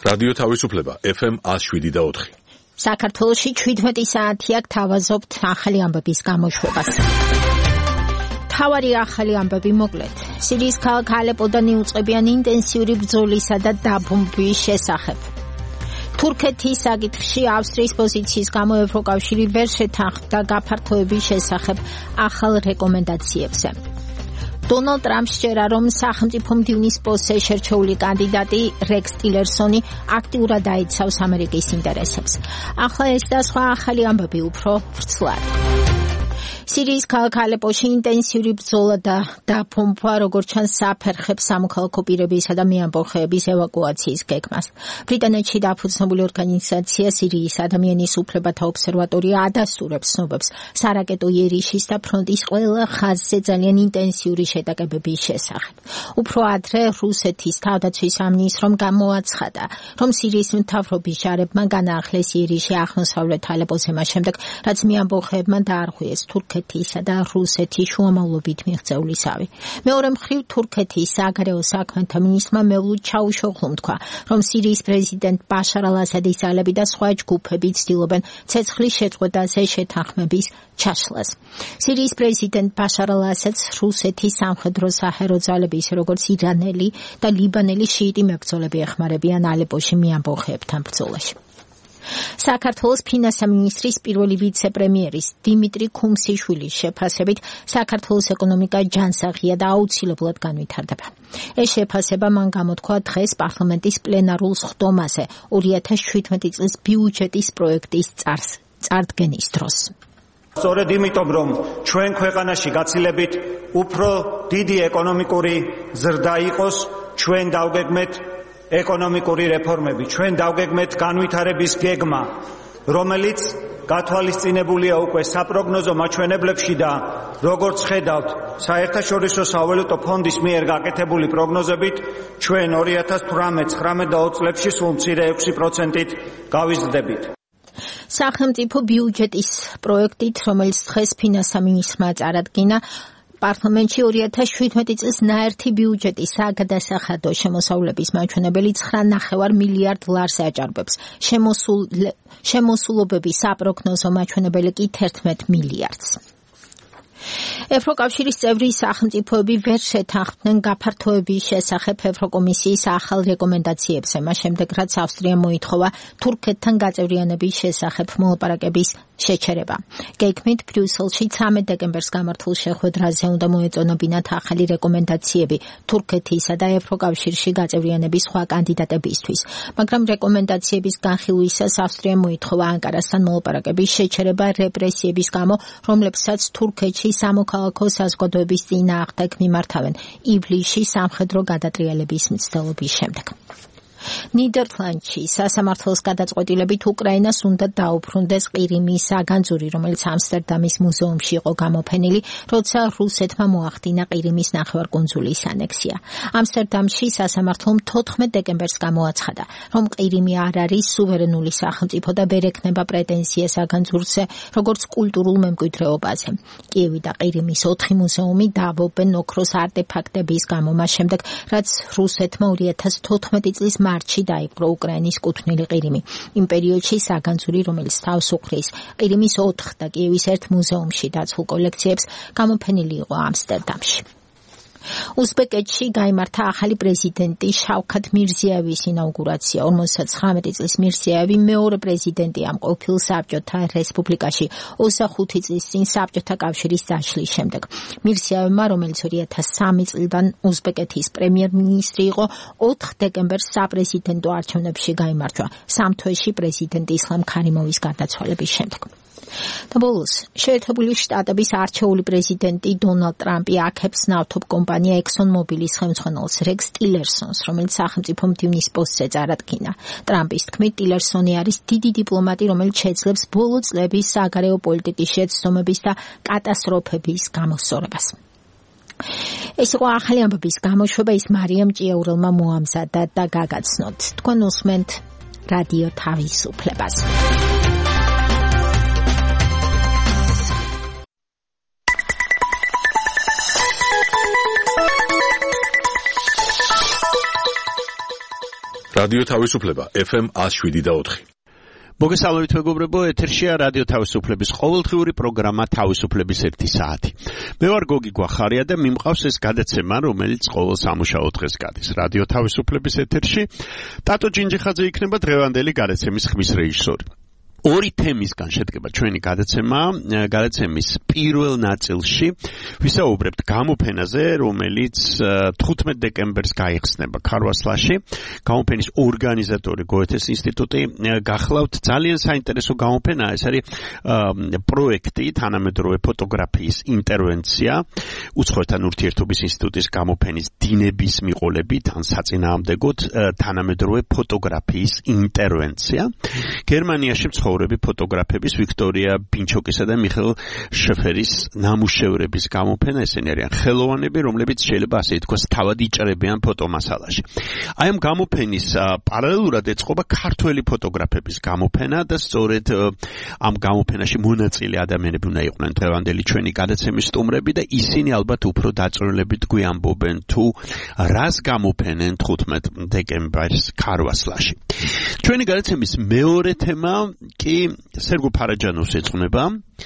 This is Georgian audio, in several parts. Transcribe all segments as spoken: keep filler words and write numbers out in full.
რადიო თავისუფლება ეფ ემ one oh seven და four. საქართველოში შვიდმეტი საათია გთავაზობთ ახალი ამბების გამოშვებას. თავარი ახალი ამბები მოკლედ. სირიის ქალაქ ალეპოდან იუწყებიან ინტენსიური ბრძოლისა და დაბომბვის შესახებ. თურქეთის საკითხში ავსტრიის პოზიციის გამო ევროკავშირი ვერ შეთანხმდა გაფართოების შესახებ ახალ რეკომენდაციებზე. დონალდ ტრამპს სჯერა, რომ სახელმწიფო მდივნის პოსტზე შერჩეული კანდიდატი რექს ტილერსონი აქტიურად აიცავს ამერიკის ინტერესებს. ახლა ეს და სხვა ახალი ამბები უფრო ვრცლად. სირიის ქალაქ ალეპოში ინტენსიური ბრძოლა და დაბომბვა როგორც ჩანს საფერხებს სამოქალაქო პირებისა და მეამბოხეების ევაკუაციის გეგმას. ბრიტანეთში დაფუძნებული ორგანიზაცია სირიის ადამიანის უფლებათა ობსერვატორია ადასტურებს ცნობებს სარაკეტო იერიშის და ფრონტის ყველა ხაზზე ძალიან ინტენსიური შეტაკებების შესახებ. უფრო ადრე რუსეთის თავდაცვის სამინისტრომ გამოაცხადა, რომ სირიის მთავრობის ჯარებმა განაახლეს იერიში აღმოსავლეთ ალეპოზე მას შემდეგ, რაც მეამბოხეებმა დაარღვიეს თურქეთისა და რუსეთის შუამავლობით მიღწეული სავი. მეორე მხრივ თურქეთის საგარეო საქმეთა მინისტრმა მევლუდ ჩაუშოღლუმ თქვა, რომ სირიის პრეზიდენტ ბაშარ ალ-ასადის ძალები და სხვა ჯგუფები ცდილობენ ცეცხლის შეწყვეტაზე შეთანხმების ჩაშლას. სირიის პრეზიდენტ ბაშარ ალ-ასადს რუსეთის სამხედრო საჰერო ძალები, ისე როგორც ირანელი და ლიბანელი შიიტი მებრძოლები ეხმარებიან ალეპოში მეამბოხეებთან ბრძოლაში. საქართველოს ფინანსთა მინისტრის პირველი ვიცე-პრემიერის დიმიტრი ქუმსიშვილის შეფასებით საქართველოს ეკონომიკა ჯანსაღია და აუცილებლად განვითარდება. ეს შეფასება მან გამოთქვა დღეს პარლამენტის პლენარულ სხდომაზე ორი ათას შვიდმეტი წლის ბიუჯეტის პროექტის წარდგენის დროს. სწორედ იმიტომ, რომ ჩვენ ქვეყანაში გაცილებით უფრო დიდი ეკონომიკური ზრდა იყოს, ჩვენ დავგეგმეთ ეკონომიკური რეფორმები, ჩვენ დავგეგმეთ განვითარების გეგმა, რომელიც გათვალისწინებულია უკვე საპროგნოზო მაჩვენებლებში და როგორც ხედავთ, საერთაშორისო სავალუტო ფონდის მიერ გაკეთებული პროგნოზებით, ჩვენ ორი ათას თვრამეტ, ცხრამეტ და ოცი წლებში სულ მცირე ექვსი პროცენტით გავიზრდებით. სახელმწიფო ბიუჯეტის პროექტით, რომელიც დღეს ფინანსთა მინისტრმა წარადგინა, პარლამენტში ორი ათას შვიდმეტი წლის ნაერთი ბიუჯეტის საგადასახადო შემოსავლების მაჩვენებელი ცხრა ნახევარ მილიარდ ლარს აჭარბებს. შემოსულ შემოსულობების საპროგნოზო მაჩვენებელი კი თერთმეტ მილიარდს. ევროკავშირის წევრი სახელმწიფოები ვერ შეთანხმდნენ გაფართოების შესახებ ევროკომისიის ახალ რეკომენდაციებზე, მას შემდეგ რაც ავსტრიამ მოითხოვა თურქეთთან გაწევრიანების შესახებ მოლაპარაკების შეჩერება. გეგმით ბრიუსელში ცამეტ დეკემბერს გამართულ შეხვედრაზე უნდა მოეწონებინათ ახალი რეკომენდაციები თურქეთისა და ევროკავშირში გაწევრიანების სხვა კანდიდატებისთვის, მაგრამ რეკომენდაციების განხილვისას ავსტრიამ მოითხოვა ანკარასთან მოლაპარაკების შეჩერება რეპრესიების გამო, რომლებსაც თურქეთში სამოქალაქო საზოგადოების წინააღმდეგ მიმართავენ ივლისში სამხედრო გადატრიალების მცდელობის შემდეგ. ნიდერლანდში სასამართლოს გადაწყვეტილებით უკრაინას უნდა დაუბრუნდეს ყირიმის საგანძური, რომელიც ამსტერდამის მუზეუმში იყო გამოფენილი, როცა რუსეთმა მოახდინა ყირიმის ნახევარკუნძულის ანექსია. ამსტერდამში სასამართლომ თოთხმეტ დეკემბერს გამოაცხადა, რომ ყირიმი არ არის სუვერენული სახელმწიფო და ვერ ექნება პრეტენზია საგანძურზე, როგორც კულტურულ მემკვიდრეობაზე. კიევი და ყირიმის ოთხი მუზეუმი დააბობენ ოქროს არტეფაქტების გამო, მას შემდეგ, რაც რუსეთმა ორი ათას თოთხმეტი წლის მარტში დაიპყრო უკრაინის კუთვნილი ყირიმი. იმ პერიოდში საგანძური, რომელიც თავს უხრის ყირიმის ოთხ და კიევის ერთ მუზეუმში დაცულ კოლექციებს, გამოფენილი იყო ამსტერდამში. უზბეკეთში გაიმართა ახალი პრეზიდენტი შავქათ მირზიევის ინაუგურაცია. ორმოცდაცხრამეტი წლის მირზიევი მეორე პრეზიდენტია ამ ყოფილ საბჭოთა რესპუბლიკაში ოცდახუთი წლის წინ საბჭოთა კავშირის დაშლის შემდეგ. მირზიევმა, რომელიც ორი ათას სამი წლიდან უზბეკეთის პრემიერ-მინისტრი იყო, ოთხ დეკემბერს საპრეზიდენტო არჩევნებში გაიმარჯვა სამ თვეში პრეზიდენტ ისლამ ქარიმოვის გარდაცვალების შემდეგ. და ბოლოს, შეერთებული შტატების არჩეული პრეზიდენტი დონალდ ტრამპი აქებს ნავთობ კომპანია ექსონ მობილის ხელმძღვანელს რექს ტილერსონს, რომელიც სახელმწიფო მდივნის პოსტზე წარადგინა. ტრამპის თქმით, ტილერსონი არის დიდი დიპლომატი, რომელიც შეძლებს ბოლო წლების საგარეო პოლიტიკის შეცდომების და კატასტროფების გამოსწორებას. ეს იყო ახალი ამბების გამოშვება, ის მარიამ ჭიაურელმა მოამზადა და გაგაცნოთ. თქვენ უსმენთ რადიო თავისუფლებას. რადიო თავისუფლება ეფ ემ one oh seven point four. მოგესალმებით მეგობრებო, ეთერშია რადიო თავისუფლების ყოველდღიური პროგრამა თავისუფლების ერთი საათი. მე ვარ გოგი გვახარია და მიმყავს ეს გადაცემა, რომელიც ყოველ სამუშაო დღეს გადის. რადიო თავისუფლების ეთერში ტატო ჯინჯიხაძე იქნება დღევანდელი გადაცემის ხმის რეჟისორი. ორი თემისგან შედგება ჩვენი გადაცემა. გადაცემის პირველ ნაწილში ვისაუბრებთ გამოფენაზე, რომელიც თხუთმეტ დეკემბერს გაიხსნება ქარვასლაში. გამოფენის ორგანიზატორი გოეთეს ინსტიტუტი. გახლავთ ძალიან საინტერესო გამოფენა, ეს არის პროექტი თანამედროვე ფოტოგრაფიის ინტერვენცია უცხოეთთან ურთიერთობის ინსტიტუტის გამოფენის დინების მიყოლებით ან საწინააღმდეგოდ თანამედროვე ფოტოგრაფიის ინტერვენცია. გერმანიაში ცხოვრები ფოტოგრაფების ვიქტორია ბინჩოკისა და მიხეილ შეფერის ნამუშევრების გამოფენა. ესენი არიან ხელოვანები, რომლებიც შეიძლება ასე ითქვას თავად იჭრებიან ფოტომასალაში. აი ამ გამოფენის პარალელურად ეწყობა ქართველი ფოტოგრაფების გამოფენა და სწორედ ამ გამოფენაში მონაწილე ადამიანები უნდა იყვნენ დღევანდელი ჩვენი გადაცემის სტუმრები და ისინი ალბათ უფრო დაწვრილებით გვიამბობენ თუ რას გამოფენენ თხუთმეტ დეკემბერს ქარვასლაში. ჩვენი გადაცემის მეორე თემა კი სერგო ფარაჯანოვს ეძღვნება,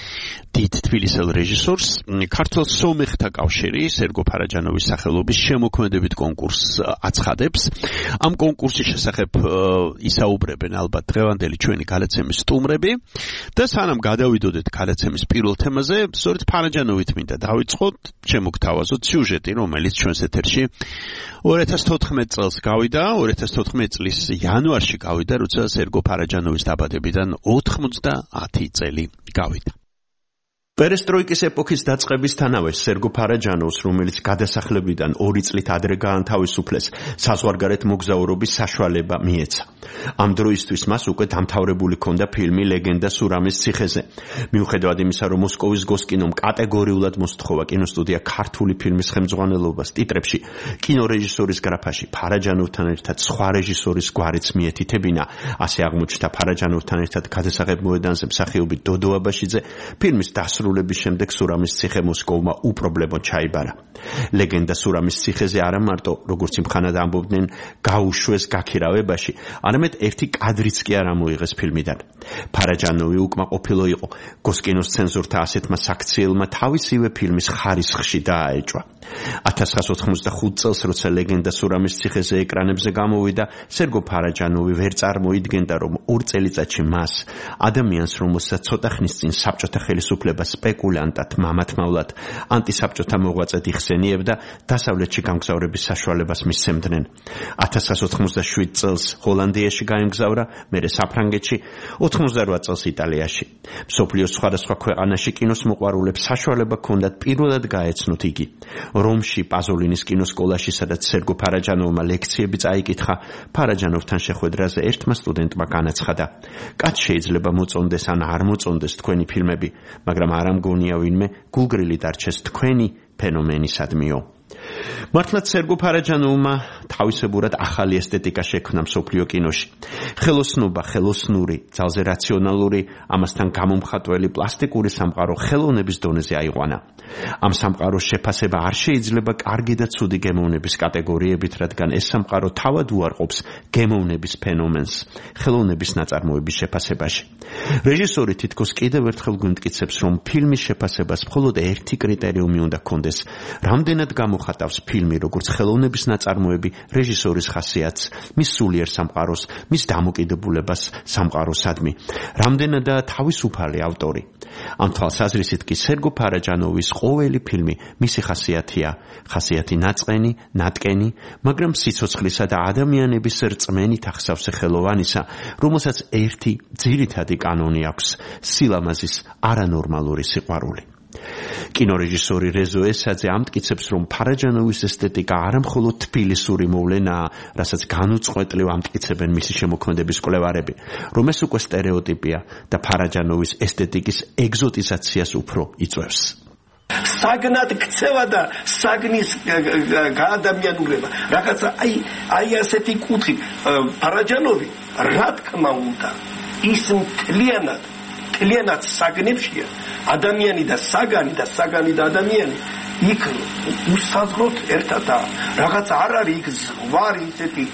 დიდ თბილისელ რეჟისორს. ქართულ სომეხთა კავშირი სერგო ფარაჯანოვის სახელობის შემოქმედებით კონკურსს აცხადებს. ამ კონკურსის შესახებ ისაუბრებენ ალბათ დღევანდელი ჩვენი გადაცემის სტუმრები და სანამ გადავიდოდეთ გადაცემის პირველ თემაზე, სწორედ ფარაჯანოვით მინდა დავიწყოთ, შემოგთავაზოთ სიუჟეტი, რომელიც ჩვენს ეთერში ორი ათას თოთხმეტ წელს გავიდა, ორი ათას თოთხმეტ წლის იანვარში გავიდა, როცა სერგო ფარაჯანოვის დაბადებიდან ოთხმოცდაათი წელი გავიდა. პერესტროიკის ეპოქის დაწყებისთანავე სერგო ფარაჯანოვს, რომელიც გადასახლებიდან ორი წლით ადრე გაანთავისუფლეს, საზღვარგარეთ მოგზაურობის საშუალება მიეცა. ამ დროისთვის მას უკვე დამთავრებული ჰქონდა ფილმი ლეგენდა სურამის ციხეზე. მიუხედავად იმისა, რომ მოსკოვის გოსკინომ კატეგორიულად მოსთხოვა კინოსტუდია ქართული ფილმის ხელმძღვანელობას ტიტრებში, კინორეჟისორის გრაფაში ფარაჯანოვთან ერთად სხვა რეჟისორის გვარიც მიეთითებინა, ასე აღმოჩნდა ფარაჯანოვთან ერთად გადასაღებ მოედანზე მსახიობი დოდო აბაშიძე. ფილმის დასრულების შემდეგ სურამის ციხე მოსკოვმა უპრობლემოდ ჩაიბარა. ლეგენდა სურამის ციხეზე არა მარტო, როგორც იმხანად ამბობდნენ, გაუშვეს გაქირავებაში, არამედ ერთი კადრიც კი არ ამოიღეს ფილმიდან. ფარაჯანოვი უკმაყოფილო იყო გოსკინოს ცენზორთა ასეთმა საქციელმა თავისივე ფილმის ხარისხში დააეჭვა. ათას ცხრაასი ოთხმოცდახუთ წელს, როცა ლეგენდა სურამის ციხეზე ეკრანებზე გამოვიდა, სერგო ფარაჯანოვი ვერ წარმოიდგენდა, რომ ორ წელიწადში მას, ადამიანს, რომელსაც ცოტა ხნის წინ საბჭოთა ხელისუფლება სპეკულანტად, მამათმავლად, ანტისაბჭოთა მოღვაწედ იხსენიებდა, დასავლეთში გამგზავრების საშუალებას მისცემდნენ. ათას ცხრაასი ოთხმოცდაშვიდ წელს ჰოლანდიაში გაემგზავრა, მერე საფრანგეთში, ოთხმოცდარვა წელს იტალიაში. მსოფლიოს სხვადასხვა ქვეყანაში კინოს მოყვარულებს საშუალება ჰქონდათ პირველად გაეცნოთ იგი. რომში პაზოლინის კინოსკოლაში, სადაც სერგო ფარაჯანოვმა ლექციები წაიკითხა, ფარაჯანოვთან შეხვედრაზე ერთმა სტუდენტმა განაცხადა: კაც შეიძლება მოწონდეს ან არ მოწონდეს თქვენი ფილმები, მაგრამ არ ამგონია ვინმე გულგრილი დარჩეს თქვენი ფენომენისადმიო. მართლაც სერგო ფარაჯანოვმა თავისებურად ახალი ესთეტიკა შექმნა მსოფლიო კინოში. ხელოსნობა, ხელოსნური, ძალზე რაციონალური, ამასთან გამომხატველი პლასტიკური სამყარო ხელოვნების დონეზე აიყვანა. ამ სამყაროს შეფასება არ შეიძლება კარგი და ცუდი გემოვნების კატეგორიებით, რადგან ეს სამყარო თავად უარყოფს გემოვნების ფენომენს ხელოვნების ნაწარმოების შეფასებაში. რეჟისორი თითქოს კიდევ ერთხელ გვიმტკიცებს, რომ ფილმის შეფასებას მხოლოდ ერთი კრიტერიუმი უნდა ჰქონდეს: რამდენად გამოხატავს ფილმი როგორც ხელოვნების ნაწარმოები რეჟისორის ხასიათს, მის სულიერ სამყაროს, მის დამოკიდებულებას სამყაროსადმი, რამდენადაა თავისუფალი ავტორი. ამ თვალსაზრისით კი სერგო ფარაჯანოვის ყოველი ფილმი მისი ხასიათია, ხასიათი ნაწყენი, ნატკენი, მაგრამ სიცოცხლისა და ადამიანების რწმენით ახსავსე ხელოვანისა, რომელსაც ერთი ძირითადი კანონი აქვს: სილამაზის არანორმალური სიყვარული. კინორეჟისორი რეზო ესაძე ამტკიცებს, რომ ფარაჯანოვის ესთეტიკა არა მხოლოდ თბილისური მოვლენაა, რასაც განუწყვეტლივ ამტკიცებენ მისი შემოქმედების კვლევარები, რომ ეს უკვე სტერეოტიპია და ფარაჯანოვის ესთეტიკის ეგზოტიზაციას უფრო იწვევს. საგნად ქცევა და საგნის გაადამიანურება. რაღაცა აი აი ასეთი კუთხით ფარაჯანოვი რა თქმა უნდა ის მთლიანად მთლიანად საგნებშია ადამიანი და საგანი და საგანი და ადამიანი იქ უსაზღროთ ერთად რაღაც არ არის იქ ზღვარი ისეთი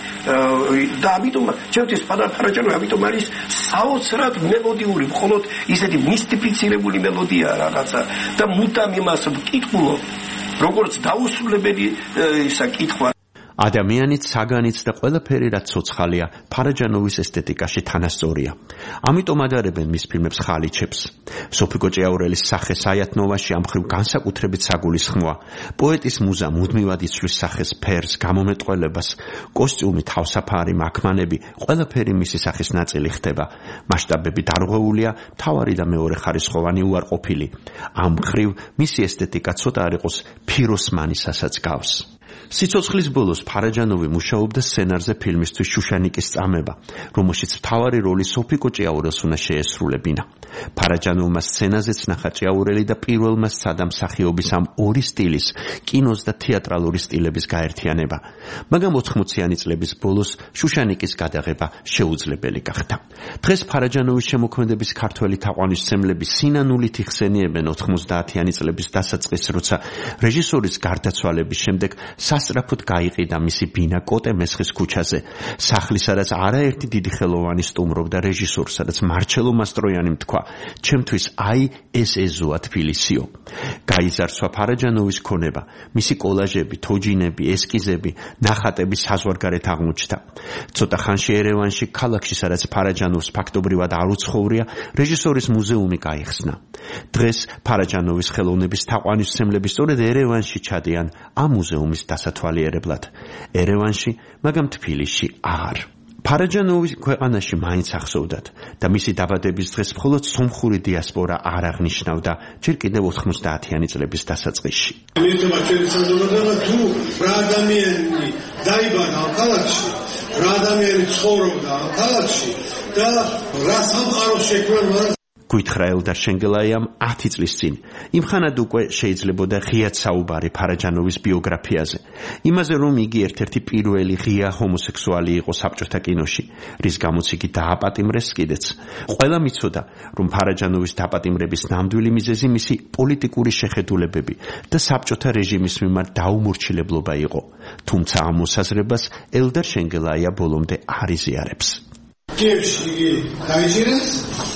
და ამიტომ ჩემთვის პარაჯანოვი ამიტომ არის საოცრად მელოდიური მხოლოდ ისეთი მისტიფიცირებული მელოდია რაღაცა და მუდამ იმას ვკითხულობ როგორც დაუსრულებელი ისა კითხვა ადამიანიც, საგანიც და ყველაფერი რაც ცოცხალია, ფარაჯანოვის ესთეტიკაში თანასწორია. ამიტომ ადარებენ მის ფილმებს ხალიჩებს. სოფიკო ჭიაურელის სახე საიათნოვაში ამ ხრივ განსაკუთრებით საგულისხმოა. პოეტის მუზა მუდმივად იცვლის სახეს, ფერს, გამომეტყველებას, კოსტიუმი, თავსაფარი, მაქმანები, ყველაფერი მისი სახის ნაწილი ხდება. მასშტაბები დარღვეულია, მთავარი და მეორე ხარისხოვანი უარყოფილი. ამ ხრივ მისი ესთეტიკა ცოტა არ იყოს ფიროსმანისასაც გავს. სიცოცხლის ბოლოს ფარაჯანოვი მუშაობდა სცენარზე ფილმისთვის შუშანიკის წამება, რომელშიც მთავარი როლი სოფიკო ჭიაურელს უნდა შეესრულებინა. ფარაჯანოვმა სცენაზეც ნახა ჭიაურელი და პირველმა სცადა მსახიობის ამ ორი სტილის, კინოს და თეატრალური სტილების გაერთიანება. მაგრამ ოთხმოციანი წლების ბოლოს შუშანიკის გადაღება შეუძლებელი გახდა. დღეს ფარაჯანოვის შემოქმედების ქართველი თაყვანისმცემლები სინანულით იხსენიებენ ოთხმოცდაათიანი წლების დასაწყისს, როცა რეჟისორის გარდაცვალების შემდეგ სასწრაფოდ გაიყიდა მისი ბინა კოტე მესხის ქუჩაზე, სახლის, სადაც არაერთი დიდი ხელოვანი სტუმრობდა რეჟისორს, სადაც მარჩელო მასტროიანიმ თქვა, ჩემთვის აი ეს ეზოა თბილისიო. გაიზარცვა ფარაჯანოვის ქონება, მისი კოლაჟები, თოჯინები, ესკიზები, ნახატები საზღვარგარეთ აღმოჩნდა. ცოტა ხანში ერევანში, ქალაქში, სადაც ფარაჯანოვს ფაქტობრივად არ უცხოვრია, რეჟისორის მუზეუმი გაიხსნა. დღეს ფარაჯანოვის ხელოვნების თაყვანისმცემლები სწორედ ერევანში ჩადიან ამ მუზეუმის დასათვალიერებლად. ერევანში, მაგრამ თბილისში აღარ. ფარაჯანოვის ქვეყანაში მაინც ახსოვდათ და მისი დაბადების დღეს მხოლოდ სომხური დიასპორა არ აღნიშნავდა ჯერ კიდევ ოთხმოცდაათიანი წლების დასაწყისში. მითქმა ჩემი საზოგადოება თუ რა ადამიანი დაიბადა ამ ქალაქში, რა ადამიანი ცხოვრობდა ამ ქალაქში და რა სამყარო შექმნა გვითხრა ელდარ შენგელაიამ ათი წლის წინ. იმ ხანად უკვე შეიძლებოდა ღიად საუბარი ფარაჯანოვის ბიოგრაფიაზე. იმაზე, რომ იგი ერთ-ერთი პირველი ღია ჰომოსექსუალი იყო საბჭოთა კინოში, რის გამოც იგი დააპატიმრეს კიდეც. ყველა მიცოდა, რომ ფარაჯანოვის დაპატიმრების ნამდვილი მიზეზი მისი პოლიტიკური შეხედულებები და საბჭოთა რეჟიმის მიმართ დაუმორჩილებლობა იყო. თუმცა ამ მოსაზრებას ელდარ შენგელაია ბოლომდე არ იზიარებს. კიევში იგი დაიჭირეს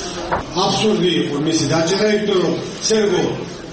აბსურდი იყო მისი დაჭერა, იმიტომ რომ სერგო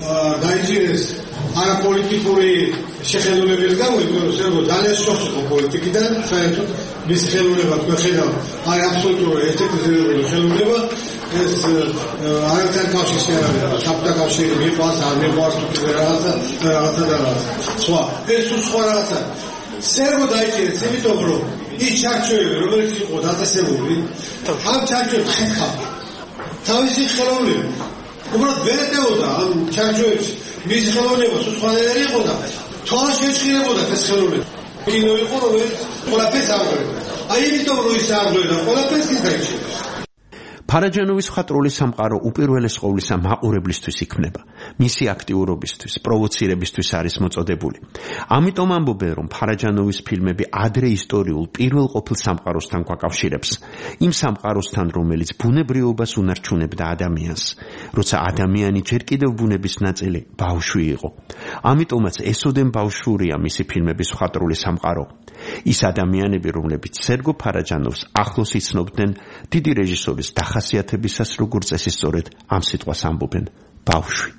დაიჭირეს არაპოლიტიკური შეხედულების გამო, იმიტომ რომ სერგო ძალიან შოქს იყო პოლიტიკიდან, საერთოდ მისი ხელოვნება თქვენ აი აბსოლუტური ეთიკიზებული ხელოვნება ეს არაერთი კავშირი არ არის, საბჭოთა კავშირი მიყვარს, არ მიყვარს თუ რაღაცა რაღაცა და რაღაცა. სხვა ეს სხვა რაღაცა. სერგო დაიჭირეს, იმიტომ რომ ის ჩარჩოები, რომელიც იყო დაწესებული, ამ ჩარჩოებს ხერხავდა. თავისი ხელოვნება უბრალოდ ვერ ეტეოდა ამ ჩარჩოებში მისი ხელოვნება სხვანაირი იყო და თვალს შეჭირებოდა ეს ხელოვნება. კინო იყო რომელიც ყველაფერს აღგვერდა. აი იმიტომ რომ ის აღგვერდა ყველაფერს ის დაიჭირა. ფარაჯანოვის ხატრული სამყარო უპირველეს ყოვლისა მაყურებლისთვის იქმნება. მისი აქტიურობისთვის, პროვოცირებისთვის არის მოწოდებული. ამიტომ ამბობენ, რომ ფარაჯანოვის ფილმები ადრე ისტორიულ პირველ ყოფილ სამყაროსთან გვაკავშირებს. იმ სამყაროსთან, რომელიც ბუნებრიობას უნარჩუნებდა ადამიანს, როცა ადამიანი ჯერ კიდევ ბუნების ნაწილი ბავშვი იყო. ამიტომაც ესოდენ ბავშვურია მისი ფილმების ხატრული სამყარო. ის ადამიანები, რომლებიც სერგო ფარაჯანოვს ახლოს იცნობდნენ, დიდი რეჟისორის დახასიათებისას როგორც წესი სწორედ ამ სიტყვას ამბობენ ბავშვი.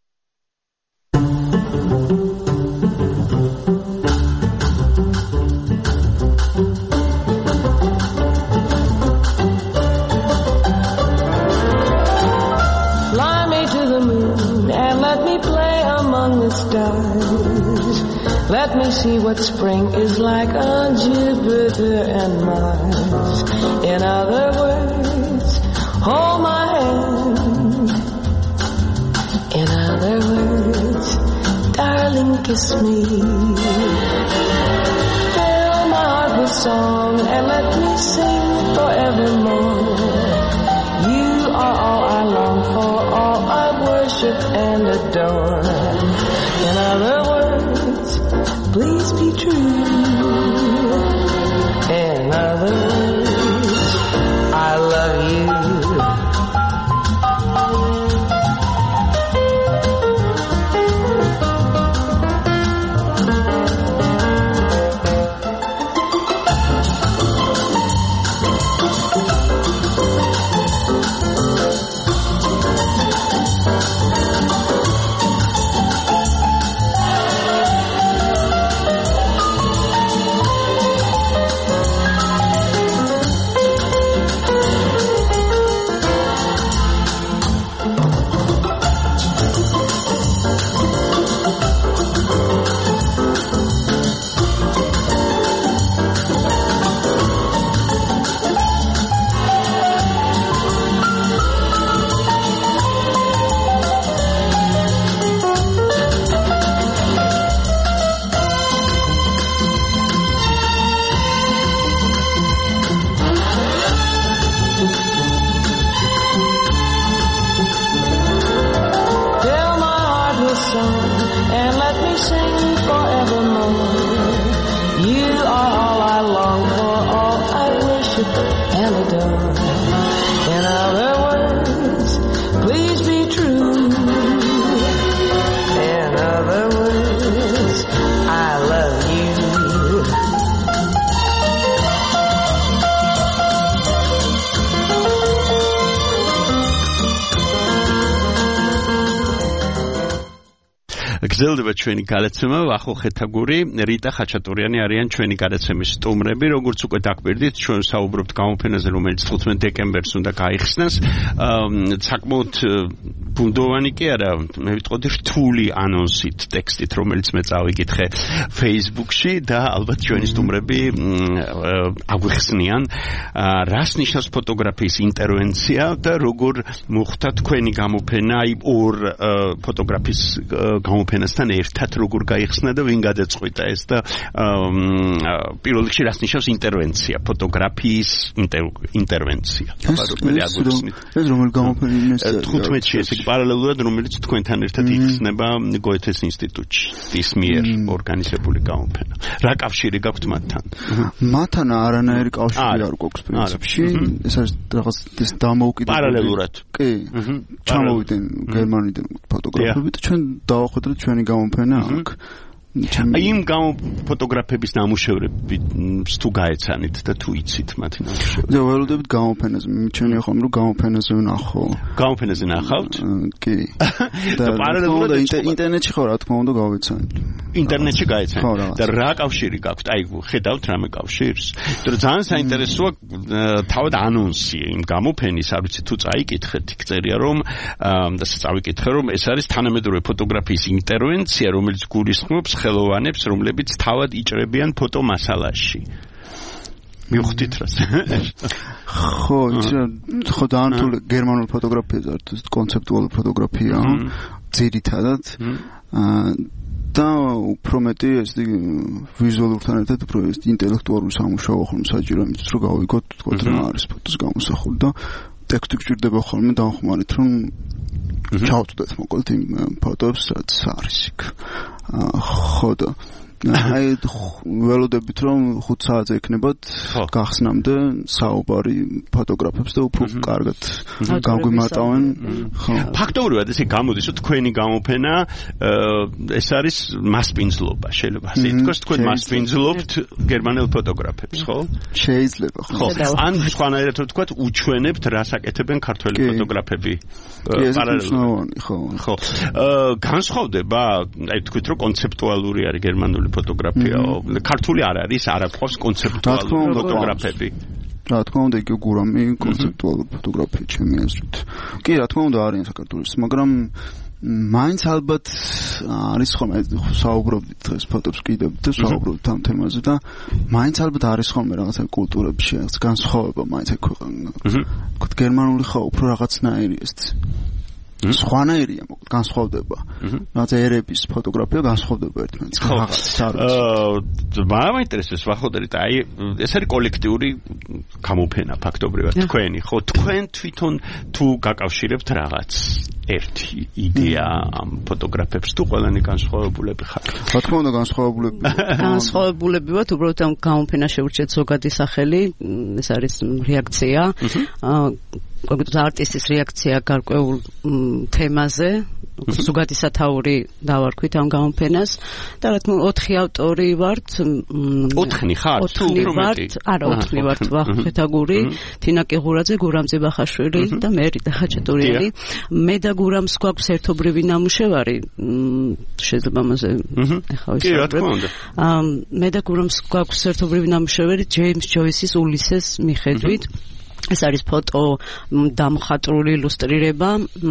Fly me to the moon and let me play among the stars. Let me see what spring is like on Jupiter and Mars. In other words, hold my hand. In other words, darling, kiss me. Fill my heart with song and let me sing forevermore. You are all I long for, all I worship and adore. In other words, please be true. In other words, I love you. song and let me sing forevermore. You are all I long for, all I worship and adore. In other words, please be true. In other words, I love you. გრძელდება ჩვენი გადაცემა ვახო ხეთაგური რიტა ხაჩატურიანი არიან ჩვენი გადაცემის სტუმრები როგორც უკვე დაგბერდით ჩვენ საუბრობთ გამოფენაზე რომელიც თხუთმეტ დეკემბერს უნდა გაიხსნას საკმაოდ ბუნდოვანი კი არა მე ვიტყოდი რთული ანონსით ტექსტით რომელიც მე წავიკითხე Facebook-ში და ალბათ ჩვენი სტუმრები აგვიხსნიან რას ნიშნავს ფოტოგრაფიის ინტერვენცია და როგორ მოხდა თქვენი გამოფენა აი ორ ფოტოგრაფის გამოფენასთან ერთად როგორ გაიხსნა და ვინ გადაწყვიტა ეს და პირველ რიგში რას ნიშნავს ინტერვენცია ფოტოგრაფიის ინტერვენცია ეს რომელი გამოფენა ის თხუთმეტში ეს პარალელურად რომელიც თქვენთან ერთად იხსნება გოეთეს ინსტიტუტში ის მიერ ორგანიზებული გამოფენა რა კავშირი გაქვთ მათთან მათთან არანაირი კავშირი არ გვაქვს პრინციპში ეს არის რაღაც ეს დამოუკიდებელი პარალელურად კი ჩამოვიდნენ გერმანიდან ფოტოგრაფები და ჩვენ დავახვედრით ჩვენი გამოფენა აქ იმ გამო ფოტოგრაფების ნამუშევრებს თუ გაეცანით და თუ იცით მათი ნამუშევრები. და ველოდებით გამოფენაზე, მიჩვენია ხომ რომ გამოფენაზე ვნახო. გამოფენაზე ნახავთ? კი. და პარალელურად ინტერნეტში ხო რა თქმა უნდა გავეცანით. ინტერნეტში გაეცანით. და რა კავშირი გაქვთ? აი ხედავთ რამე კავშირს? იმიტომ რომ ძალიან საინტერესოა თავად ანონსი იმ გამოფენის, არ ვიცი თუ წაიკითხეთ, იქ წერია რომ და წავიკითხე რომ ეს არის თანამედროვე ფოტოგრაფიის ინტერვენცია, რომელიც გულისხმობს ხელოვანებს, რომლებიც თავად იჭრებიან ფოტომასალაში. მივხვდით რას? ხო, ხო დაანთული გერმანული ფოტოგრაფია არის კონცეპტუალური ფოტოგრაფია, ძირითადად. და უფრო მეტი ეს ვიზუალურთან ერთად უფრო ეს ინტელექტუალური სამუშაო ხომ საჭირო იმისთვის რომ გავიგოთ თქო რა არის ფოტოს გამოსახული და ტექსტი გჭირდება ხოლმე დავხმარით რომ ჩავწვდეთ მოკლედ იმ ფოტოებს რაც არის იქ ხო და აი ველოდებით რომ ხუთ საათზე იქნებათ გახსნამდე საუბარი ფოტოგრაფებს და უფრო კარგად გამგვიმატავენ ხო ფაქტობრივად ესე გამოდის რომ თქვენი გამოფენა ეს არის მასპინძლობა შეიძლება ასე ითქვას თქვენ მასპინძლობთ გერმანელ ფოტოგრაფებს ხო შეიძლება ხო ან სხვანაირად ვთქვათ უჩვენებთ რას აკეთებენ ქართველი ფოტოგრაფები პარალელურად ხო ხო განსხვავდება აი თქვით რომ კონცეპტუალური არის გერმანული ფოტოგრაფია ქართული არ არის არ აქვს კონცეპტუალური ფოტოგრაფები რა თქმა უნდა იგი გურამი კონცეპტუალური ფოტოგრაფია ჩემი აზრით კი რა თქმა უნდა არიან საქართველოს მაგრამ მაინც ალბათ არის ხოლმე საუბრობთ დღეს ფოტოს კიდევ და საუბრობთ ამ თემაზე და მაინც ალბათ არის ხოლმე რაღაცა კულტურებში რაღაც განსხვავება მაინც აქ ქვეყანაში გერმანული ხო უფრო რაღაცნაირი ეს სხვანაირია მოკლედ განსხვავდება რაც ერების ფოტოგრაფია განსხვავდება ერთმანეთს აა მაინტერესებს ვახოდერით აი ეს არის კოლექტიური გამოფენა ფაქტობრივად თქვენი ხო თქვენ თვითონ თუ გაკავშირებთ რაღაც ერთი იდეა ამ ფოტოგრაფებს თუ ყველანი განსხვავებულები ხარ რა თქმა უნდა განსხვავებულები განსხვავებულები ვართ უბრალოდ ამ გამოფენას შევურჩეთ ზოგადი სახელი ეს არის რეაქცია აა კონკრეტულად არტისტის რეაქცია გარკვეულ თემაზე ზოგადი სათაური დავარქვით ამ გამოფენას და რა თქმა უნდა ოთხი ავტორი ვართ ოთხი ხართ თუ უფრო მეტი არა ოთხი ვართ ვახო ხეთაგური თინა კიღურაძე გურამ ძებახაშვილი და მე რიტა ხაჩატურიანი მე და გურამს გვაქვს ერთობრივი ნამუშევარი შეიძლება ამაზე ახლა ვისაუბრებ მე და გურამს გვაქვს ერთობრივი ნამუშევარი ჯეიმს ჯოისის ულისეს მიხედვით ეს არის ფოტო დამხატვრული ილუსტრირება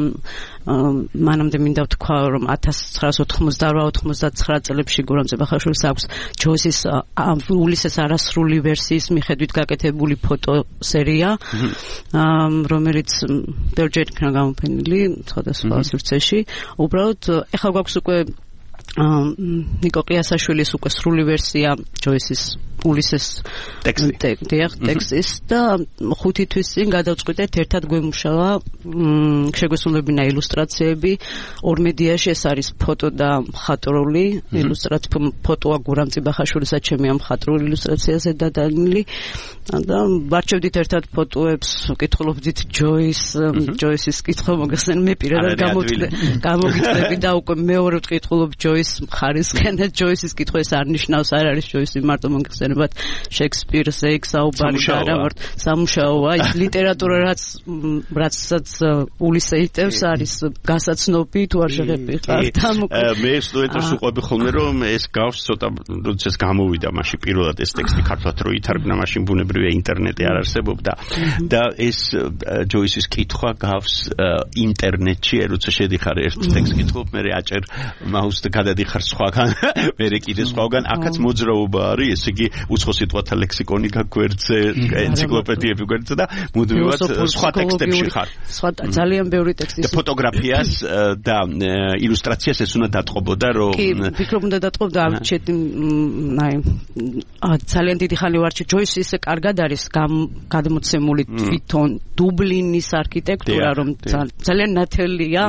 მანამდე მინდა ვთქვა რომ ათას ცხრაას ოთხმოცდაოთხ ოცდათცხრა წლებში გურამ ძებახაშვილის აქვს ჯოისის ულისეს არასრული ვერსიის მიხედვით გაკეთებული ფოტო სერია რომელიც ბევრჯერ იქნა გამოფენილი სხვადასხვა სივრცეში უბრალოდ ეხლა გვაქვს უკვე ნიკო ყიასაშვილის უკვე სრული ვერსია ჯოისის პულისეს ტექსტი ტექსტის და ხუთი თვის წინ გადავწყვიტეთ ერთად გვემუშავა შეგვესრულებინა ილუსტრაციები ორ მედიაში ეს არის ფოტო და მხატვრული ილუსტრაცია ფოტოა გურამ წიბახაშვილისა ჩემი ამ მხატვრული ილუსტრაციაზე დადანილი და ვარჩევდით ერთად ფოტოებს ვკითხულობდით ჯოის ჯოისის კითხვა მოგხსენ მე პირადად გამოგიწევდი და უკვე მეორე ვკითხულობ ჯოის მხარისკენ ჯოისის კითხვა ეს არ ნიშნავს არ არის ჯოისი მარტო მოგხსენებათ შექსპირს ექსაუბარი და რა ვარ სამუშაოა ის ლიტერატურა რაც რაცაც პულისე იტევს არის გასაცნობი თუ არ შეღები ხარ და მე სტუდენტებს უყვები ხოლმე რომ ეს გავს ცოტა როდესაც გამოვიდა მაშინ პირველად ეს ტექსტი ქართულად რო ითარგმნა მაშინ ბუნებრივია ინტერნეტი არ არსებობდა და ეს ჯოისის კითხვა გავს ინტერნეტში როცა შედიხარ ერთ ტექსტს კითხულობ მე აჭერ მაუს და გადადიხარ სხვაგან მე კიდე სხვაგან აქაც მოძრაობა არის ესე იგი უცხო სიტყვათა ლექსიკონი გაგვერდზე ენციკლოპედიები გვერდზე და მუდმივად სხვა ტექსტებში ხარ სხვა ძალიან ბევრი ტექსტი და ფოტოგრაფიას და ილუსტრაციას ეს უნდა დატყობოდა რომ კი ვფიქრობ უნდა დატყობდა ჩეთი აი ძალიან დიდი ხანი ვარჩი ჯოისი ისე კარგად არის გადმოცემული თვითონ დუბლინის არქიტექტურა რომ ძალიან ნათელია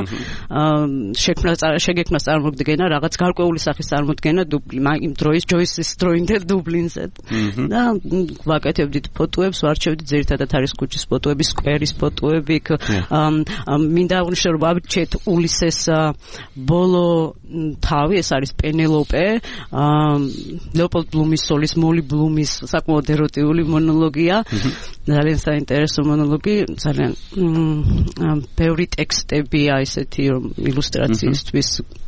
შექმნა შეგექმნა წარმოდგენა რაღაც გარკვეული სახის წარმოდგენა იმ დროის ჯოისის დროინდელ დუბლინზე და ვაკეთებდით ფოტოებს ვარჩევდით ძირითადად არის ქუჩის ფოტოები სკვერის ფოტოები მინდა აღნიშნო რომ ვაჩეთ ულისეს ბოლო თავი ეს არის პენელოპე ლეოპოლდ ბლუმის სოლის მოლი ბლუმის საკმაოდ ეროტიული მონოლოგია ძალიან საინტერესო მონოლოგი ძალიან ბევრი ტექსტებია ესეთი რომ ილუსტრაციისთვის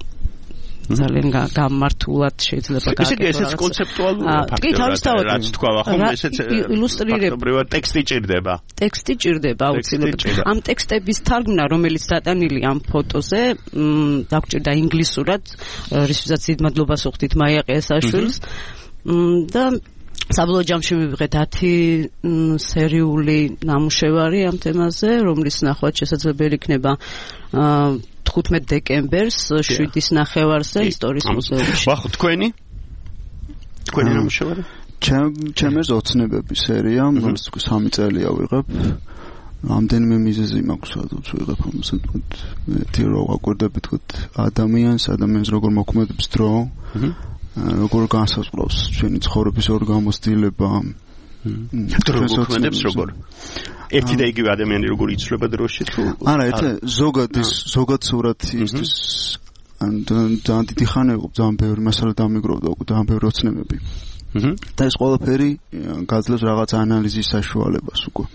ძალიან გამართულად შეიძლება გააკეთოს. ისე ესეც კონცეპტუალურია ფაქტობრივად. რაც თქვა ხომ ესეც ილუსტრირება ტექსტი ჭირდება. ტექსტი ჭირდება აუცილებლად. ამ ტექსტების თარგმნა რომელიც დატანილი ამ ფოტოზე დაგჭირდა ინგლისურად, რისთვისაც დიდ მადლობას ვუხდით მაია ყიასაშვილს და საბოლოო ჯამში მივიღეთ ათი სერიული ნამუშევარი ამ თემაზე, რომლის ნახვა შესაძლებელი იქნება თხუთმეტ დეკემბერს შვიდის ნახევარზე ისტორიის მუზეუმში. ვახ თქვენი? თქვენი ნამუშევარი? ჩემ ჩემს ოცნებების სერია, რომელიც სამი წელია ვიღებ. რამდენიმე მიზეზი მაქვს სადაც ვიღებ ამას თქვით. ერთი რომ აკვირდები თქვით ადამიანს, ადამიანს როგორ მოქმედებს დრო. როგორ განსაზღვრავს ჩვენი ცხოვრების ორ გამოცდილება. დრო მოქმედებს როგორ? ერთი და იგივე ადამიანი როგორ იცვლება დროში თუ არა ეს ზოგად ის ზოგად სურათი ის ან ძალიან დიდი ხანი იყო ძალიან ბევრი მასალა დამიგროვდა უკვე ძალიან ბევრი ოცნებები და ეს ყველაფერი გაძლევს რაღაც ანალიზის საშუალებას უკვე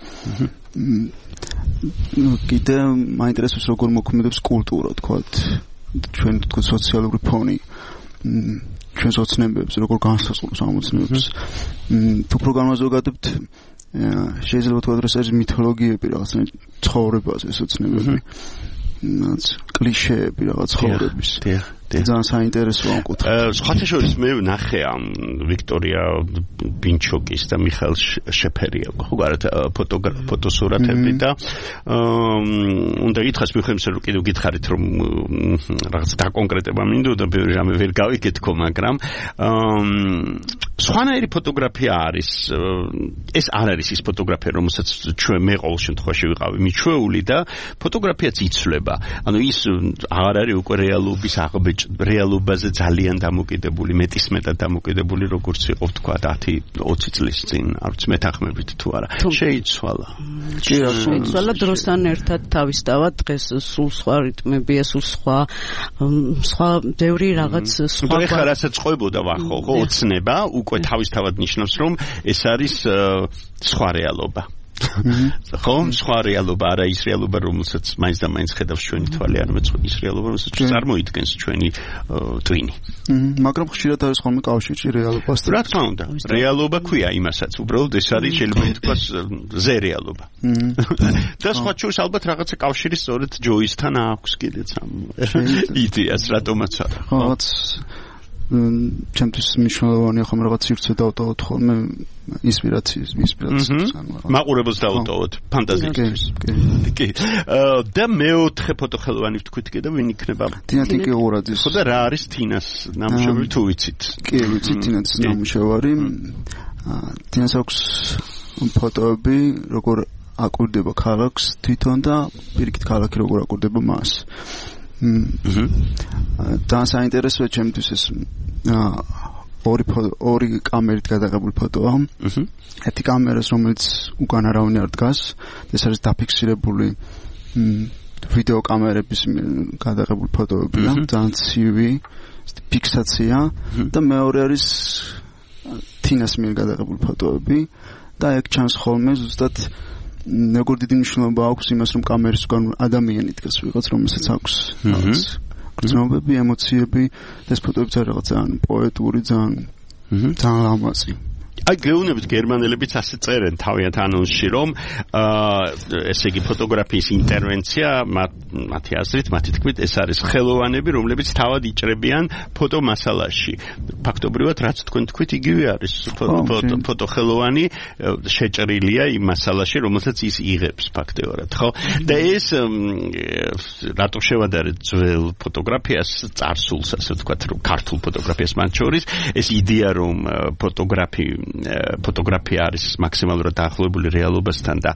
კიდე მაინტერესებს როგორ მოქმედებს კულტურა თქვათ ჩვენი თქვათ სოციალური ფონი ჩვენს ოცნებებს როგორ განსაზღვრავს ამ ოცნებებს თუ პროგრამა ზოგადად შეიძლება თქვა რომ ეს მითოლოგიები რაღაცა ცხოვრებაზე ეს ოცნებები რაც კლიშეები რაღაც ცხოვრების ძალიან საინტერესოა ამ კუთხით. სხვათა შორის მე ნახე ამ ვიქტორია ბინჩოკის და მიხაილ შეფერია ხუგარად ფოტოსურათები და უნდა გითხრას მიხვდებით რომ კიდევ გითხარით რომ რაღაც დაკონკრეტება მინდოდა ბევრი რამე ვერ გავიგეთქო მაგრამ სხვანაირი ფოტოგრაფია არის ეს არ არის ის ფოტოგრაფია რომელსაც ჩვენ მე ყოველ შემთხვევაში ვიყავი მიჩვეული და ფოტოგრაფიაც იცვლება ანუ ის აღარ არის უკვე რეალობის აღბეჭ რეალობაზე ძალიან დამოკიდებული, მეტისმეტად დამოკიდებული, როგორც იყო თქვა ათი ოცი წლის წინ, არ ვიცი მეთანხმებით თუ არა. შეიცვალა. შეიცვალა დროსთან ერთად თავისთავად დღეს სულ სხვა რიტმებია, სულ სხვა სხვა ბევრი რაღაც სხვა. და ეხლა რასაც ყვებოდა ვახო, ხო, ოცნება, უკვე თავისთავად ნიშნავს, რომ ეს არის სხვა რეალობა. ხო, სხვა რეალობა, არა ის რეალობა, რომელსაც მაინც და მაინც ხედავს ჩვენი თვალი, არამედ ის რეალობა, რომელსაც წარმოიდგენს ჩვენი ტვინი. მაგრამ ხშირად არის ხოლმე კავშირში რეალობასთან. რა თქმა უნდა, რეალობა ქვია იმასაც, უბრალოდ ეს არის შეიძლება ითქვას ზე რეალობა. და სხვა შორის ალბათ რაღაცა კავშირი სწორედ ჯოისთან აქვს კიდეც ამ იდეას, რატომაც არა. რაღაც ჩემთვის მნიშვნელოვანია ხომ რაღაც სივრცე დავტოვოთ ხოლმე ინსპირაციის ინსპირაციას მაყურებელს დავტოვოთ ფანტაზიისთვის კი და მეოთხე ფოტოხელოვანი ვთქვით კიდე ვინ იქნება თინა ტიკეურაძის ხო და რა არის თინას ნამუშევარი თუ ვიცით კი ვიცით თინას ნამუშევარი თინას აქვს ფოტოები, როგორ აკვირდება ქალაქს თვითონ და პირიქით ქალაქი როგორ აკვირდება მას. და საინტერესოა ჩემთვის ეს ორი ორი კამერით გადაღებული ფოტოა. ერთი კამერას რომელიც უკან არავინ არ დგას, ეს არის დაფიქსირებული ვიდეო კამერების გადაღებული ფოტოებია, ძალიან ცივი ფიქსაცია და მეორე არის თინას მიერ გადაღებული ფოტოები და ეგ ჩანს ხოლმე ზუსტად როგორ დიდი მნიშვნელობა აქვს იმას რომ კამერის უკან ადამიანი დგას ვიღაც რომელსაც აქვს გრძნობები, ემოციები და ეს ფოტოები რაღაც ძალიან პოეტური, ძალიან ძალიან ლამაზი. აი გეუბნებით გერმანელებიც ასე წერენ თავიანთ ანონსში რომ ესე იგი ფოტოგრაფიის ინტერვენცია მათი აზრით, მათი თქმით ეს არის ხელოვანები რომლებიც თავად იჭრებიან ფოტო მასალაში. ფაქტობრივად რაც თქვენ თქვით იგივე არის ფოტოხელოვანი შეჭრილია იმ მასალაში რომელსაც ის იღებს ფაქტობრივად, ხო? და ეს რატო შევადარეთ ძველ ფოტოგრაფიას, წარსულს ასე ვთქვათ, რომ ქართულ ფოტოგრაფიას მათ შორის ეს იდეა რომ ფოტოგრაფი ფოტოგრაფია არის მაქსიმალურად დაახლოებული რეალობასთან და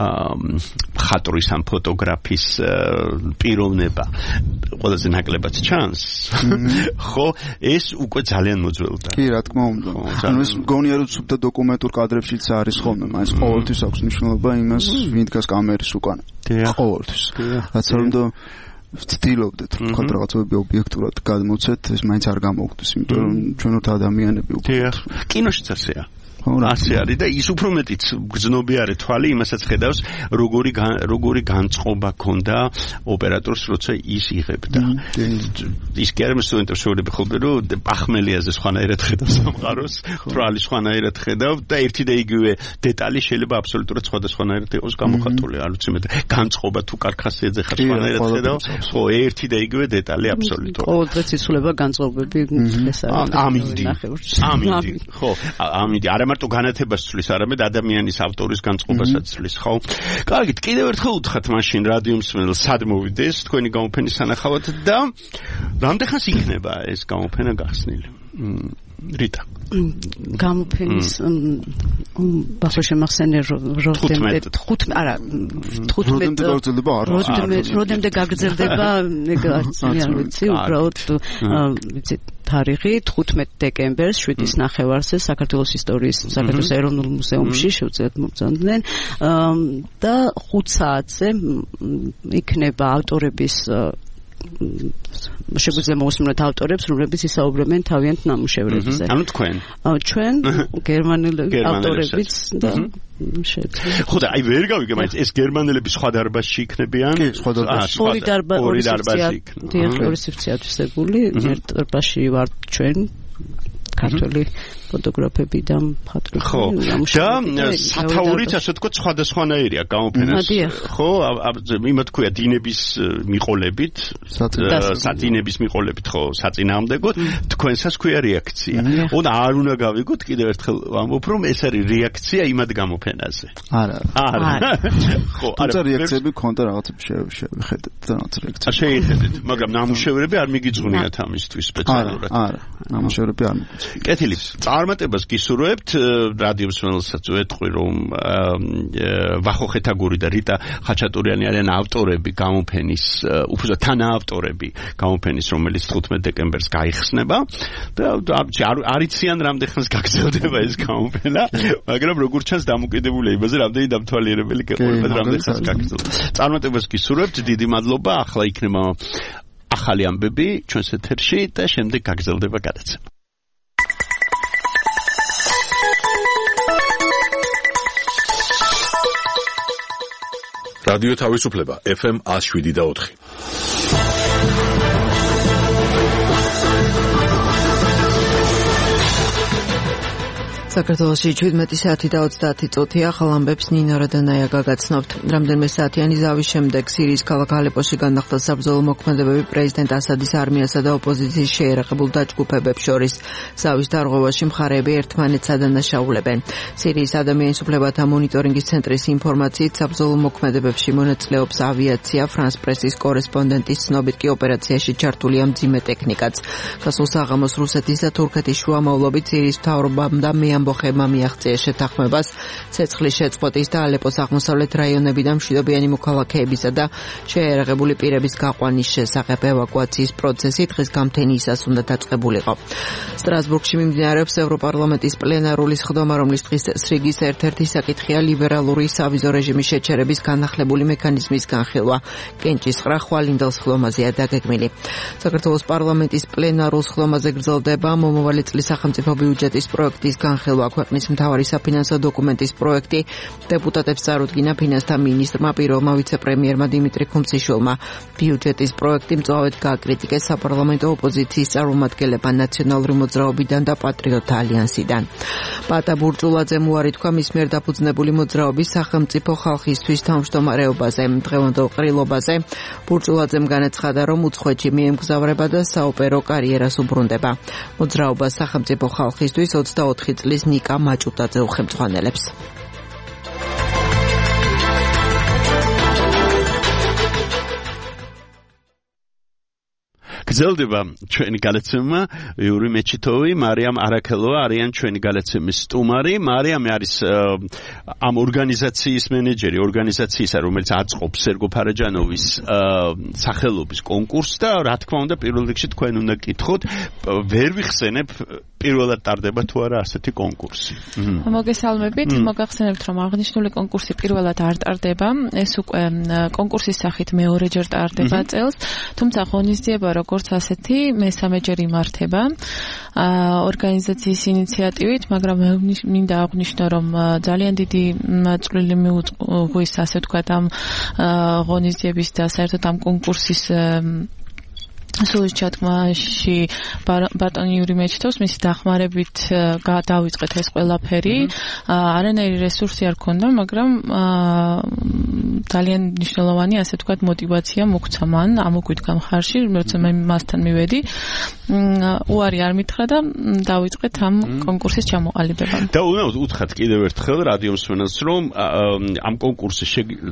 ხატვის ან ფოტოგრაფის პიროვნება ყველაზე ნაკლებად ჩანს. ხო, ეს უკვე ძალიან მოძველდა. კი, რა თქმა უნდა. ანუ ეს მგონია რომ სუფთა დოკუმენტურ კადრებშიც არის ხოლმე, მაგრამ ყოველთვის აქვს მნიშვნელობა იმას, ვინ დგას კამერის უკან. ყოველთვის. რაც არ უნდა ვცდილობდეთ რომ თქვა რაღაცები ობიექტურად გადმოცეთ, ეს მაინც არ გამოგვდის, იმიტომ რომ ჩვენ ვართ ადამიანები უკვე. კინოშიც ასეა. ასე არის და ის უფრო მეტიც გრძნობი არის თვალი იმასაც ხედავს როგორი როგორი განწყობა ქონდა ოპერატორს როცა ის იღებდა. ის კი არის სტუდენტებს შეურები ხოლმე რომ პახმელიაზე სხვანაირად ხედავს სამყაროს, თვალი სხვანაირად ხედავ და ერთი და იგივე დეტალი შეიძლება აბსოლუტურად სხვადასხვანაირად იყოს გამოხატული. არ ვიცი მე განწყობა თუ კარქასიძე ხარ სხვანაირად ხედავ, ხო ერთი და იგივე დეტალი აბსოლუტურად. ყოველდღე იცვლება განწყობები ეს არის. ამინდი. ამინდი. ხო, ამინდი. არა მარტო განათებას ცვლის, არამედ ადამიანის ავტორის განწყობასაც ცვლის, ხო? კარგით, კიდევ ერთხელ უთხრათ მაშინ რადიო მსმენელს სად მოვიდეს თქვენი გამოფენის სანახავად და რამდენხანს იქნება ეს გამოფენა გახსნილი? რიტა. გამოფენის ბახო შემახსენე როდემდე ხუთმეტ არა ხუთმეტ გაგრძელდება არა როდემდე გაგრძელდება ეგ არც არ ვიცი უბრალოდ ვიცი თარიღი თხუთმეტ დეკემბერს შვიდის ნახევარზე საქართველოს ისტორიის საქართველოს ეროვნულ მუზეუმში შევძლებთ მოგზავნდნენ და ხუთ საათზე იქნება ავტორების შეგვიძლია მოვუსმინოთ ავტორებს, რომლებიც ისაუბრებენ თავიანთ ნამუშევრებზე. ანუ თქვენ? ჩვენ გერმანელი ავტორებიც და შეძლება. ხო და აი ვერ გავიგე, მაგრამ ეს გერმანელები სხვა დარბაზში იქნებიან? კი, სხვა დარბაზში. ორი დარბაზი, ორი დარბაზი იქნება. ორი სივრცე ათვისებული, ერთ დარბაზში ვარ ჩვენ ქართველი ფოტოგრაფები და მხატვრები. ხო. და სათაურით ასე ვთქვათ სხვადასხვანაირია გამოფენას. ხო, იმათ ქვია დინების მიყოლებით, სადინების მიყოლებით, ხო, საწინააღმდეგოდ, თქვენსაც ქვია რეაქცია. უნდა არ უნდა გავიგოთ კიდევ ერთხელ ვამბობ, რომ ეს არის რეაქცია იმად გამოფენაზე. არა. არა. ხო, არა. თუმცა რეაქციები ქონდა რაღაცები შევხედეთ და რაღაც რეაქცია. შეიხედეთ, მაგრამ ნამუშევრები არ მიგიძღვნიათ ამისთვის სპეციალურად. არა, ნამუშევრები არ მიგიძღვნიათ. კეთილი. წარმატებას გისურვებთ რადიო მსმენელსაც ვეთქვი რომ ვახო ხეთაგური და რიტა ხაჩატურიანი არიან ავტორები გამოფენის უფრო თანაავტორები გამოფენის რომელიც თხუთმეტ დეკემბერს გაიხსნება და არ იციან რამდენხანს გაგრძელდება ეს გამოფენა მაგრამ როგორც ჩანს დამოკიდებულია იმაზე რამდენი დამთვალიერებელი გეყოლება რამდენხანს გაგრძელდება წარმატებას გისურვებთ დიდი მადლობა ახლა იქნება ახალი ამბები ჩვენს ეთერში და შემდეგ გაგრძელდება გადაცემა რადიო თავისუფლება ეფ ემ one oh seven და four. საქართველოში შვიდმეტი საათი და ოცდაათი წუთია ახალ ამბებს ნინო რადანაია გაგაცნობთ. რამდენიმე საათიანი ზავის შემდეგ სირიის ქალაქ ალეპოში განახლდა საბრძოლო მოქმედებები პრეზიდენტ ასადის არმიასა და ოპოზიციის შეერაღებულ დაჯგუფებებს შორის. ზავის დარღვევაში მხარეები ერთმანეთს ადანაშაულებენ. სირიის ადამიანის უფლებათა მონიტორინგის ცენტრის ინფორმაციით საბრძოლო მოქმედებებში მონაწილეობს ავიაცია, ფრანს პრესის კორესპონდენტის ცნობით კი ოპერაციაში ჩართულია მძიმე ტექნიკაც. გასულ საღამოს რუსეთის და თურქეთის შუამავლობით სირიის მთავრობამ და ამბოხებმა მიაღწიეს შეთანხმებას ცეცხლის შეწყვეტის და ალეპოს აღმოსავლეთ რაიონებიდან მშვიდობიანი მოქალაქეებისა და შეიარაღებული პირების გაყვანის შესახებ. ევაკუაციის პროცესი დღეს გამთენიისას უნდა დაწყებულიყო. სტრასბურგში მიმდინარეობს ევროპარლამენტის პლენარული სხდომა, რომლის დღის წესრიგის ერთ-ერთი საკითხია ლიბერალური სავიზო რეჟიმის შეჩერების განახლებული მექანიზმის განხილვა. კენჭისყრა ხვალინდელ სხდომაზეა დაგეგმილი. საქართველოს პარლამენტის პლენარულ სხდომაზე გრძელდება მომავალი წლის სახელმწიფო ბიუჯეტის პროექტის განხილვა. ქვეყნის მთავარი საფინანსო დოკუმენტის პროექტი დეპუტატებს წარუდგინა ფინანსთა მინისტრმა, პირველმა ვიცე-პრემიერმა დიმიტრი ქუმციშვილმა. ბიუჯეტის პროექტი მწვავედ გააკრიტიკეს საპარლამენტო ოპოზიციის წარმომადგენლებმა ნაციონალური მოძრაობიდან და პატრიოტთა ალიანსიდან. პატა ბურჭულაძემ უარი თქვა მის მიერ დაფუძნებული მოძრაობის სახელმწიფო ხალხისთვის თავმჯდომარეობაზე. დღევანდელ ყრილობაზე ბურჭულაძემ განაცხადა, რომ უცხოეთში მიემგზავრება და საოპერო კარიერას უბრუნდება. მოძრაობას სახელმწიფო ხალხისთვის ოცდაოთხი წლის ნიკა მაჭუტაძე უხელმძღვანელებს. გრძელდება ჩვენი გადაცემა. იური მეჩითოვი, მარიამ არაქელოა არიან ჩვენი გადაცემის სტუმარი. მარიამი არის ამ ორგანიზაციის მენეჯერი, ორგანიზაციისა, რომელიც აწყობს სერგო ფარაჯანოვის სახელობის კონკურსს და რა თქმა უნდა პირველ რიგში თქვენ უნდა გკითხოთ, ვერ ვიხსენებ პირველად ტარდება თუ არა ასეთი კონკურსი. მოგესალმებით, მოგახსენებთ, რომ აღნიშნული კონკურსი პირველად არ ტარდება, ეს უკვე კონკურსის სახით მეორეჯერ ტარდება წელს, თუმცა ღონისძიება როგორც ასეთი მესამეჯერ იმართება ორგანიზაციის ინიციატივით, მაგრამ მინდა აღვნიშნო, რომ ძალიან დიდი წვლილი მიუძღვის, ასე ვთქვათ, ამ ღონისძიების და საერთოდ ამ კონკურსის სულ ჩათქმაში ბატონი იური მეჩითოვს მისი დახმარებით დავიწყეთ ეს ყველაფერი. არანაირი რესურსი არ ქონდა, მაგრამ ძალიან მნიშვნელოვანი, ასე ვთქვათ, мотиваცია მოგვცა მან ამოგვით გამხარში, როცა მე მასთან მივედი. უარი არ მითხრა და დავიწყეთ ამ კონკურსის ჩამოყალიბება. და უნდა უთხრათ კიდევ ერთხელ რადიო მსმენელს, რომ ამ კონკურსზე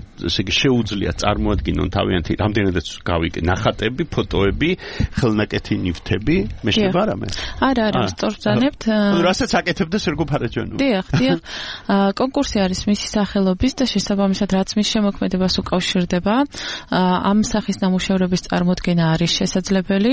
შეუძლია წარმოადგინონ თავიანთი რამდენადაც გავიგე ნახატები, ფოტოები, ხელნაკეთი ნივთები, მეშლება რამე? არა, არა, სწორბრძანებთ. რასაც აკეთებდა სერგო ფარაჯანოვი. დიახ, დიახ. კონკურსი არის მისი სახელობის და შესაბამისად რაც მის შემოქმედებას უკავშირდება, ამ სახის ნამუშევრების წარმოდგენა არის შესაძლებელი.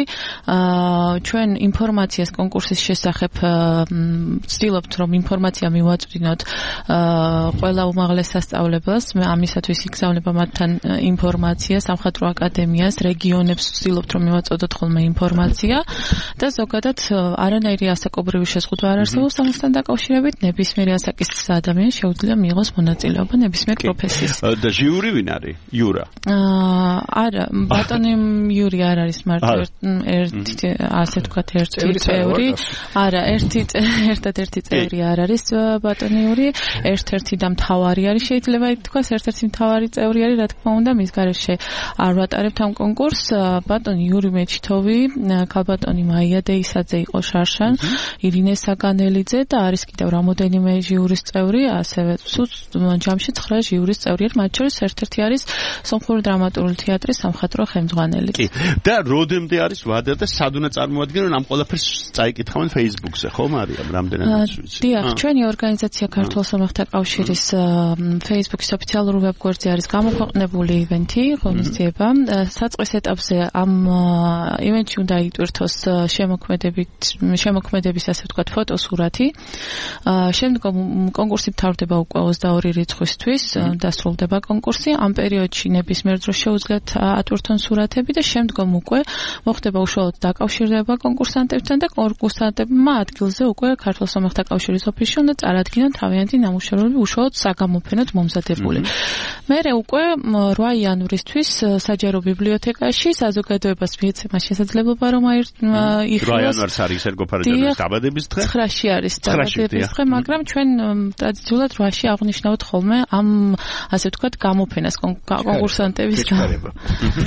ჩვენ ინფორმაციას კონკურსის შესახებ ვცდილობთ, რომ ინფორმაცია მივაწვდინოთ ყველა უმაღლეს სასწავლებელს, ამისათვის იგზავნება მათთან ინფორმაცია სამხატვრო აკადემიას, რეგიონებს ვცდილობთ, რომ მივაწოდოთ ხოლმე ინფორმაცია და ზოგადად არანაირი ასაკობრივი შეზღუდვა არ არსებობს ამასთან დაკავშირებით, ნებისმიერი ასაკის ადამიანი შეუძლია მიიღოს მონაწილეობა ნებისმიერ პროფესიის. და ჟიური ვინ არის? იურა. არა, ბატონი იური არ არის მარტო ერთი, ასე ვთქვათ, ერთი წევრი. არა, ერთი ერთადერთი წევრი არ არის ბატონი იური, ერთ-ერთი და მთავარი არის, შეიძლება ითქვას, ერთ-ერთი მთავარი წევრი არის, რა თქმა უნდა, მის გარეშე არ ვატარებთ ამ კონკურსს. ბატონი იური მეჩითოვი, ქალბატონი მაია დეისაძე იყო შარშან, ირინე საგანელიძე და არის კიდევ რამოდენიმე ჟიურის წევრი, ასევე სულ ჯამში ცხრა ჟიურის წევრი, მათ შორის ერთ-ერთი არის სომხური დრამატული თეატრის სამხატვრო ხელმძღვანელი. კი. და როდემდე არის ვადა და სად უნდა წარმოადგინონ ამ ყველაფერს წაიკითხავენ Facebook-ზე, ხო მარიამ, რამდენადაც ვიცი. დიახ, ჩვენი ორგანიზაცია ქართულ სომეხთა კავშირის Facebook-ის ოფიციალურ ვებგვერდზე არის გამოქვეყნებული ივენთი, ღონისძიება. საწყის ეტაპზე ამ ივენთში უნდა იტვირთოს შემოქმედებით, შემოქმედების, ასე ვთქვათ, ფოტოსურათი. შემდგომ კონკურსი მთავრდება უკვე ოცდაორი რიცხვისთვის, დასრულდება კონკურსი. ამ პერიოდში ნებისმიერ დროს შეუძლიათ ატვირთონ სურათები და შემდგომ უკვე მოხდება უშუალოდ დაკავშირება კონკურსანტებთან და კონკურსანტებმა ადგილზე უკვე ქართულ სომეხთა კავშირის ოფისში უნდა წარადგინონ თავიანთი ნამუშევრები უშუალოდ საგამოფენოდ მომზადებული. მერე უკვე რვა იანვრისთვის საჯარო ბიბლიოთეკაში საზოგადოებას მიეცემა შესაძლებლობა, რომ იხილოს. რვა იანვარს არის სერგო ფარაჯანოვის დაბადების დღე? ცხრაში არის დაბადების დღე, მაგრამ ჩვენ ტრადიციულად რვაში აღნიშნავთ ხოლმე ამ, ასე ვთქვათ, გამოფენას კონკურსანტების.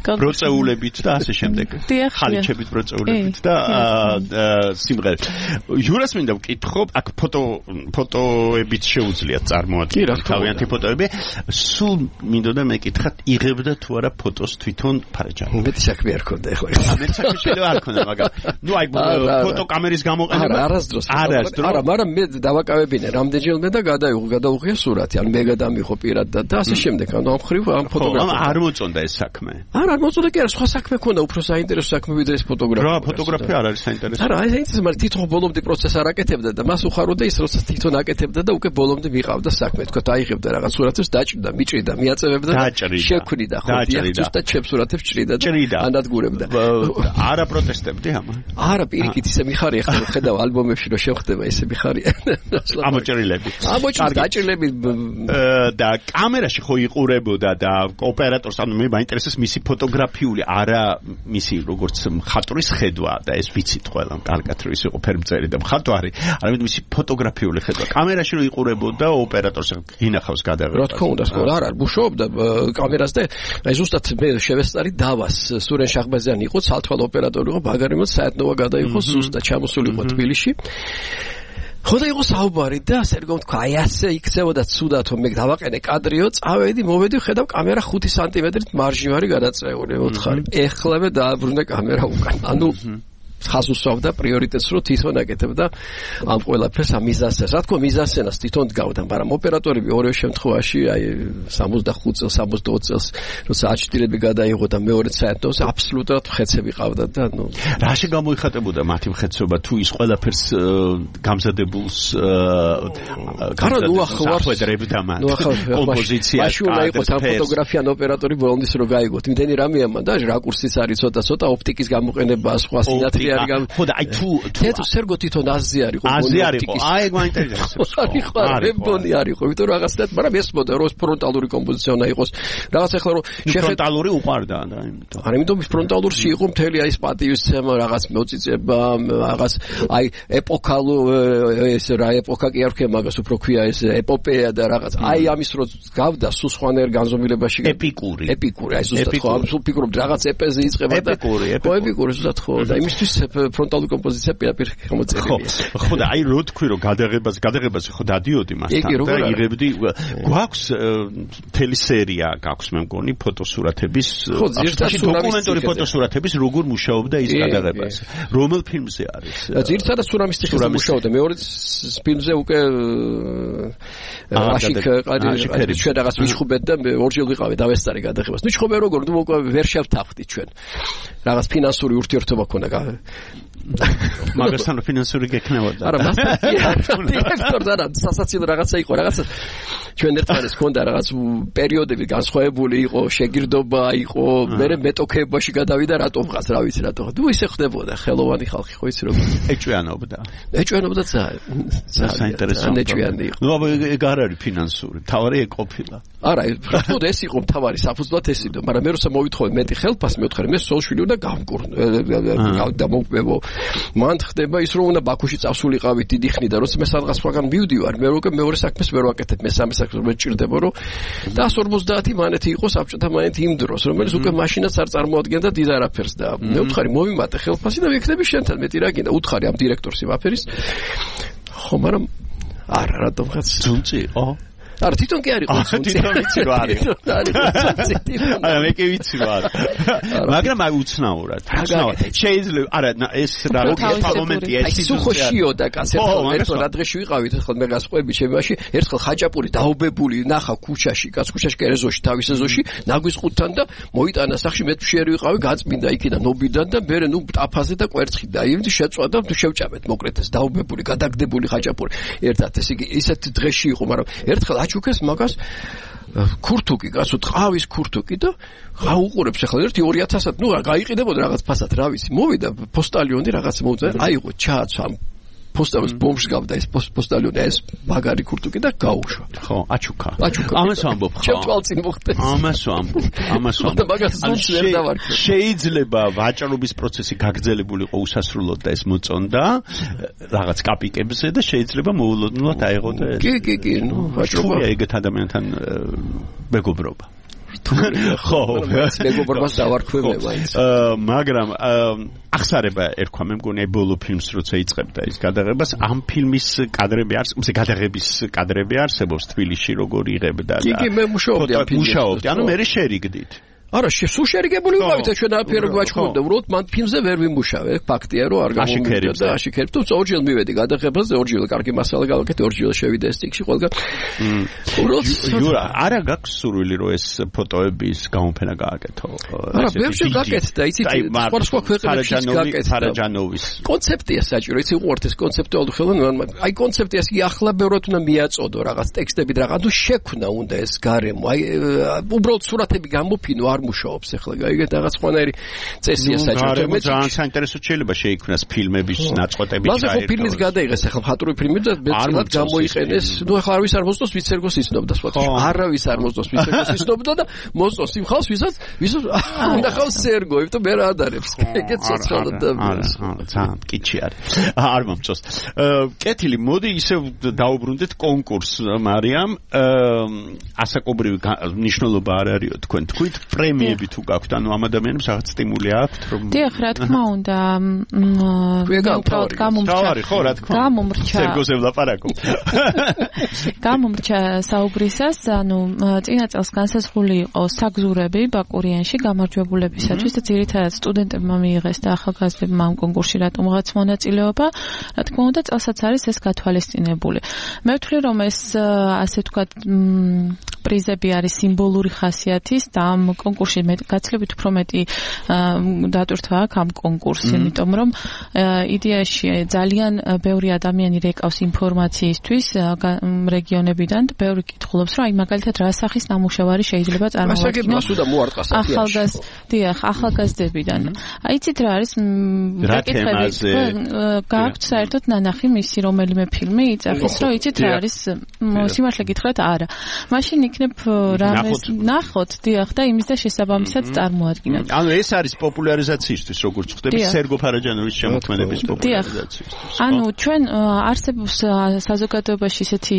პროცეულებით და ასე შემდეგ. ხალიჩებით პროცეულებით და სიმღერით. ჯურას მინდა ვკითხო, აქ ფოტო ფოტოებით შეუძლიათ წარმოადგენთ თავიანთი ფოტოები. სულ მინდოდა მეკითხათ, იღებდა თუ არა ფოტოს თვითონ ფარაჯანი. მეტი საქმე არ ქონდა ეხლა. მეტი საქმე შეიძლება არ ქონდა, მაგრამ ნუ აი ფოტოკამერის გამოყენება არასდროს. არა, მაგრამ მე დავაკავებინე რამდენჯერმე და გადაიღო, გადაუღია სურათი, ან მე გადამიღო პირად და ასე შემდეგ. ანუ ამ ხრივ ამ ფოტოგრაფია. არ მოწონდა ეს საქმე. არა, არ მოწონდა კი არა, სხვა საქმე ქონდა, უფრო საინტერესო საქმე ვიდრე ეს ფოტოგრაფია. რა, ფოტოგრაფია არ არის საინტერესო. არა, აი ეს მაგრამ თვითონ ბოლომდე პროცესს არ აკეთებდა და მას უხაროდა ის, როცა თვითონ აკეთებდა და უკვე ბოლომდე მიყავდა საქმე. თქვა დაიღებდა რაღაც სურათებს, დაჭრიდა, მიჭრიდა, მიაწევებდა და შექმნიდა, ხო, ზუსტად ჩემს სურათებს ჭრიდა და ანადგურებდა. არა პროტესტებდი ამან. არა, პირიქით ისე მიხარია, ხა ხედავ ალბომებში რომ შევხდება ისე მიხარია. ამოჭრილები. ამოჭრილი დაჭრილები და კამერაში ხო იყურებოდა და ოპერატორს ანუ მე მაინტერესებს მისი ფოტოგრაფიული არა მისი როგორც მხატვრის ხედვა და ეს ვიცით ყველა კარგად რომ ის იყო ფერმწერი და მხატვარი არამედ მისი ფოტოგრაფიული ხედვა კამერაში რომ იყურებოდა ოპერატორს ინახავს გადაღებას რა თქმა უნდა სკოლა არა მუშაობდა კამერას და აი ზუსტად მე შევესწარი დავას სურენ შახბაზიანი იყო ცალთვალ ოპერატორი იყო ბაგარიმო საერთნოა გადაიღო ზუსტად ჩამოსული იყო თბილისში ხოდა იყო საუბარი და სერგომ თქვა აი ასე იქცევოდა ცუდად რომ მე დავაყენე კადრიო წავედი მოვედი ხედავ კამერა ხუთი სანტიმეტრით მარჟიმარი გადაწეული ოთხარი ეხლავე დააბრუნე კამერა უკან ანუ ხაზს უსვამდა პრიორიტეტს რომ თვითონ აკეთებდა ამ ყველაფერს ამ მიზანსენას. რა თქმა უნდა მიზანსენას თვითონ დგავდა, მაგრამ ოპერატორები ორივე შემთხვევაში აი სამოცდახუთ წელს, სამოცდაოთხ წელს როცა აჩtildeები გადაიღო და მეორე საერთოდ აბსოლუტურად ხეცები ყავდა და ნუ რა შეგამოიხატებოდა მათი მხეცობა თუ ის ყველაფერს გამზადებულს არა ნუ ახლა მათ კომპოზიცია და იყო ამ ფოტოგრაფიან ოპერატორი ბოლომდის რო გაიგოთ. იმდენი რამეა მან და რაკურსიც არის ცოტა ცოტა ოპტიკის გამოყენება სხვა სინათლე ხოდა აი თუ თუ სერგო თვითონ აზი არის ხო აზი არის ხო აი გვაინტერესებს არის ხო რემბონი არის ხო იმიტომ რაღაცნაირად მაგრამ ეს მოდა რომ ფრონტალური კომპოზიცია უნდა იყოს რაღაც ახლა რომ ფრონტალური უყარდა და იმიტომ არა იმიტომ ფრონტალურში იყო მთელი აი პატივის თემა რაღაც მოწიწება რაღაც აი ეპოქალო ეს რა ეპოქა კი არ ვქე მაგას უფრო ქვია ეს ეპოპეა და რაღაც აი ამის რო გავდა სულ სხვანაირ განზომილებაში ეპიკური ეპიკური აი ზუსტად ხო ამ სულ ფიქრობ რაღაც ეპეზე იწყება და ეპიკური ეპიკური ზუსტად ხო და იმისთვის ფრონტალური კომპოზიცია პირაპირ გამოწერილია. ხო და აი რო თქვი რომ გადაღებას გადაღებას ხო დადიოდი მასთან და იღებდი გვაქვს მთელი სერია გაქვს მე მგონი ფოტოსურათების დოკუმენტური ფოტოსურათების როგორ მუშაობდა ის გადაღებას რომელ ფილმზე არის ძირითადად სურამის ციხეზე მუშაობდა მეორე ფილმზე უკვე აშიქ ყარი ჩვენ რაღაც ვიჩხუბეთ და ორჯერ ვიყავე დავესწარი გადაღებას ნუ ჩხუბე როგორ ნუ ვერ შევთანხმდით ჩვენ რაღაც ფინანსური ურთიერთობა ქონდა მაგასთან ფინანსური გეკნებოდა არა მასთან დირექტორ და სასაცილო რაღაცა იყო რაღაცა ჩვენ ერთმანეთს ქონდა რაღაც პერიოდები განსხვავებული იყო შეგირდობა იყო მე მეტოქეებაში გადავიდა რატომ ხას რა ვიცი რატომ თუ ისე ხდებოდა ხელოვანი ხალხი ხო იცი როგორ ეჭვიანობდა ეჭვიანობდა ძალიან საინტერესო ეჭვიანი იყო ნუ აბა ეგ არ არის ფინანსური თავარი ეგ ყოფილა არა ხო ეს იყო თავარი საფუძვლად ეს იყო მაგრამ მე როცა მოვითხოვე მეტი ხელფას მე ვთხარი მე სოლშვილი უნდა გამკურნო დამოკვებო მან ხდება ის რომ უნდა ბაქოში წავსულიყავით დიდი ხნით და როცა მე სადღაც სხვაგან მივდივარ მე უკვე მეორე საქმეს ვერ ვაკეთებ მე სამი საქმეს მე ჭირდება რომ და ორმოცდაათი მანეთი იყო საბჭოთა მანეთი იმ დროს რომელიც უკვე მაშინაც არ წარმოადგენდა დიდ არაფერს და მე ვთხარი მომიმატე ხელფასი და ვიქნები შენთან მეტი რა გინდა უთხარი ამ დირექტორს იმ აფერის ხო მაგრამ არა რატომღაც ძუნწი იყო არა თვითონ კი არის ყურძი თვითონ ვიცი რა არის არა მე კი ვიცი რა არის მაგრამ აი უცნაურად უცნაურად შეიძლება არა ეს რა როგორი მომენტია ეს სუხოშიო და კაცი ერთხელ რა დღეში ვიყავით ერთხელ მე გასყვები ჩემაში ერთხელ ხაჭაპური დაუბებული ნახა ქუჩაში კაც ქუჩაში კერეზოში თავის ეზოში ნაგვის ყუთთან და მოიტანა სახში მე ფშიერი ვიყავი გაწმინდა იქიდან ნობიდან და მე ნუ ტაფაზე და კვერცხი და იმდი შეწვა და შევჭამეთ მოკლედ ეს დაუბებული გადაგდებული ხაჭაპური ერთად ეს იგი ისეთ დღეში იყო მაგრამ ერთხელ ჩუქეს მაგას ქურთუკი გასო ტყავის ქურთუკი და გაუყურებს ახლა ერთი ორი ათასად ნუ გაიყიდებოდა რაღაც ფასად რა ვიცი მოვიდა პოსტალიონი რაღაც მოუწე აიღო ჩააცვა პოსტალის ბომბს გავდა ეს პოსტალიონი ეს მაგარი ქურთუკი და გაუშვა ხო აჩუქა აჩუქა ამას ვამბობ ხო ჩემთვალწინ მოხდეს ამას ვამბობ ამას ვამბობ მაგას ზუსტ ვერ დავარქვა შეიძლება ვაჭრობის პროცესი გაგრძელებულიყო უსასრულოდ და ეს მოწონდა რაღაც კაპიკებზე და შეიძლება მოულოდნელად აიღო და კი კი კი ნუ ვაჭრობა ეგეთ ადამიანთან მეგობრობა ხო, მეგობრობას დავარქვევება ის. მაგრამ ახსარება ერქვა მე მგონი ბოლო ფილმს როცა იწყებდა ის გადაღებას ამ ფილმის კადრები არსებობს, გადაღების კადრები არსებობს თბილისში როგორ იღებდა და კი კი მე მუშაობდი ამ ფილმში. მუშაობდი, ანუ მე შერიგდით. არა, სულ შერიგებული ვიყავით, ჩვენ აფერო გვაჩხუბდა, უბრალოდ მან ფილმზე ვერ ვიმუშავე, ფაქტია რომ არ გამომივიდა და აშიქერებს, თუმცა ორჯერ მივედი გადაღებაზე, ორჯერ კარგი მასალა გავაკეთე, ორჯერ შევიდე სტიქში ყველგან. უბრალოდ იურა, არა გაქვს სურვილი რომ ეს ფოტოების გამოფენა გააკეთო. არა, ბევრი გააკეთდა, იცით, სხვა სხვა ქვეყნებში გააკეთდა. ფარაჯანოვის კონცეფტია საჭირო, იცი უყურთ ეს კონცეპტუალური ხელოვნება, აი კონცეფტი ეს კი ახლა ბევრად უნდა მიაწოდო რაღაც ტექსტები და რაღაც, თუ შექმნა უნდა ეს გარემო, აი უბრალოდ სურათები გამოფინო მუშაობს ახლა გაიგეთ რაღაც ხვანაერი წესია საჭირო მე ძალიან საინტერესო შეიძლება შეიქმნას ფილმების ნაწყვეტები ჩაერგოს. მაგრამ ფილმის გადაიღეს ახლა მხატვრული ფილმი და მეცილად გამოიყენეს. ნუ ახლა არავის არ მოსწონს ვიც ერგოს იცნობდა სხვა. არავის არ მოსწონს ვიც ერგოს იცნობდა და მოსწონს იმ ხალხს ვისაც ვისაც უნდა ხავს ერგო, იმიტომ მე რა ადარებს. ეგეც ცოცხალად და ძალიან კიჩი არის. არ მომწონს. კეთილი, მოდი ისე დაუბრუნდეთ კონკურსს მარიამ. ასაკობრივი მნიშვნელობა არ არისო თქვენ თქვით პრემიები თუ გაქვთ, ანუ ამ ადამიანებს რაღაც სტიმული აქვთ რომ დიახ, რა თქმა უნდა, უბრალოდ გამომრჩა. ხო, რა თქმა უნდა. გამომრჩა. სერგოზე ვლაპარაკო. გამომრჩა საუბრისას, ანუ წინა წელს განსაზღვრული იყო საგზურები ბაკურიანში გამარჯვებულებისათვის და ძირითადად სტუდენტებმა მიიღეს და ახალგაზრდებმა ამ კონკურსში რატომღაც მონაწილეობა. რა თქმა უნდა, წელსაც არის ეს გათვალისწინებული. მე ვთვლი რომ ეს ასე ვთქვათ პრიზები არის სიმბოლური ხასიათის და ამ კონკურსში მე გაცილებით უფრო მეტი დატვირთვა აქვს ამ კონკურსს, იმიტომ რომ იდეაში ძალიან ბევრი ადამიანი რეკავს ინფორმაციისთვის რეგიონებიდან და ბევრი კითხულობს, რომ აი მაგალითად რა სახის ნამუშევარი შეიძლება წარმოვადგინოს. ახალგაზრდები, ახალგაზრდებიდან. აი იცით რა არის რაკითხები გააქვთ საერთოდ ნანახი მისი რომელიმე ფილმი იწახის, რომ იცით რა არის სიმართლე გითხრათ არა. მაშინ იქნებ რამეს ნახოთ, დიახ და იმის და შესაბამისად წარმოადგინოთ. ანუ ეს არის პოპულარიზაციისთვის, როგორც ხვდები, სერგო ფარაჯანოვის შემოქმედების პოპულარიზაციისთვის. ანუ ჩვენ არსებობს საზოგადოებაში ისეთი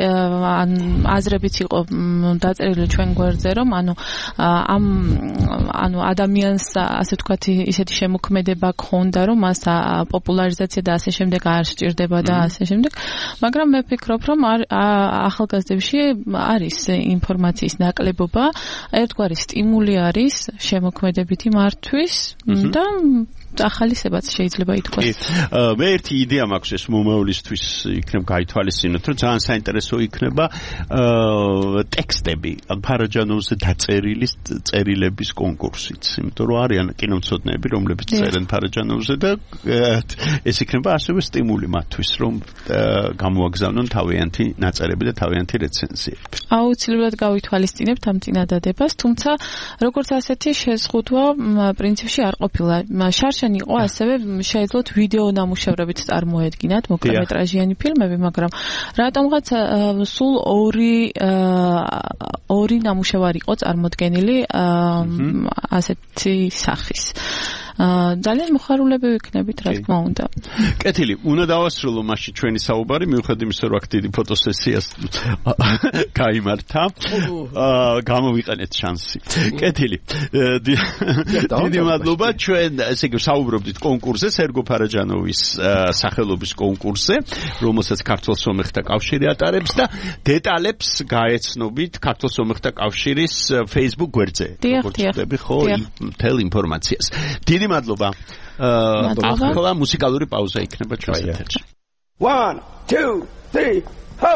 აზრებიც იყო დაწერილი ჩვენ გვერდზე, რომ ანუ ამ ანუ ადამიანს ასე ვთქვათ ისეთი შემოქმედება ქონდა, რომ მას პოპულარიზაცია და ასე შემდეგ არ სჭირდება და ასე შემდეგ, მაგრამ მე ვფიქრობ, რომ ახალგაზრდებში არის ინფორმაციის ნაკლებობა, ერთგვარი სტიმული არის შემოქმედებითი მართვის და ახალისებაც შეიძლება ითქვას. მე ერთი იდეა მაქვს ეს მომავლისთვის იქნებ გაითვალისწინოთ, რომ ძალიან საინტერესო იქნება ტექსტები, ფარაჯანოვზე დაწერილი წერილების კონკურსიც, იმიტომ რომ არიან კინომცოდნეები, რომლებიც წერენ ფარაჯანოვზე და ეს იქნება ასევე სტიმული მათთვის, რომ გამოაგზავნონ თავიანთი ნაწერები და თავიანთი რეცენზიები. აუცილებლად გავითვალისწინებთ ამ წინადადებას, თუმცა როგორც ასეთი შეზღუდვა პრინციპში არ ყოფილა. შარშანი იყო ასევე შეიძლება ვიდეო ნამუშევრებით წარმოედგინათ მოკლემეტრაჟიანი ფილმები, მაგრამ რატომღაც სულ ორი ორი ნამუშევარი იყო წარმოდგენილი ასეთი სახის. ძალიან მოხარულები ვიქნებით, რა თქმა უნდა. კეთილი, უნდა დავასრულო მასში ჩვენი საუბარი, მიუხედავად იმისა, რომ აქ დიდი ფოტოსესიას გაიმართა. გამოვიყენეთ შანსი. კეთილი. დიდი მადლობა, ჩვენ ესე იგი საუბრობდით კონკურსზე, სერგო ფარაჯანოვის სახელობის კონკურსზე, რომელსაც ქართულ სომეხთა კავშირი ატარებს და დეტალებს გაეცნობით ქართულ სომეხთა კავშირის Facebook გვერდზე. როგორც ხდები, ხო, მთელ ინფორმაციას. დიდი მადლობა. ახლა მუსიკალური პაუზა იქნება ჩვენს ეთერში. one two three ho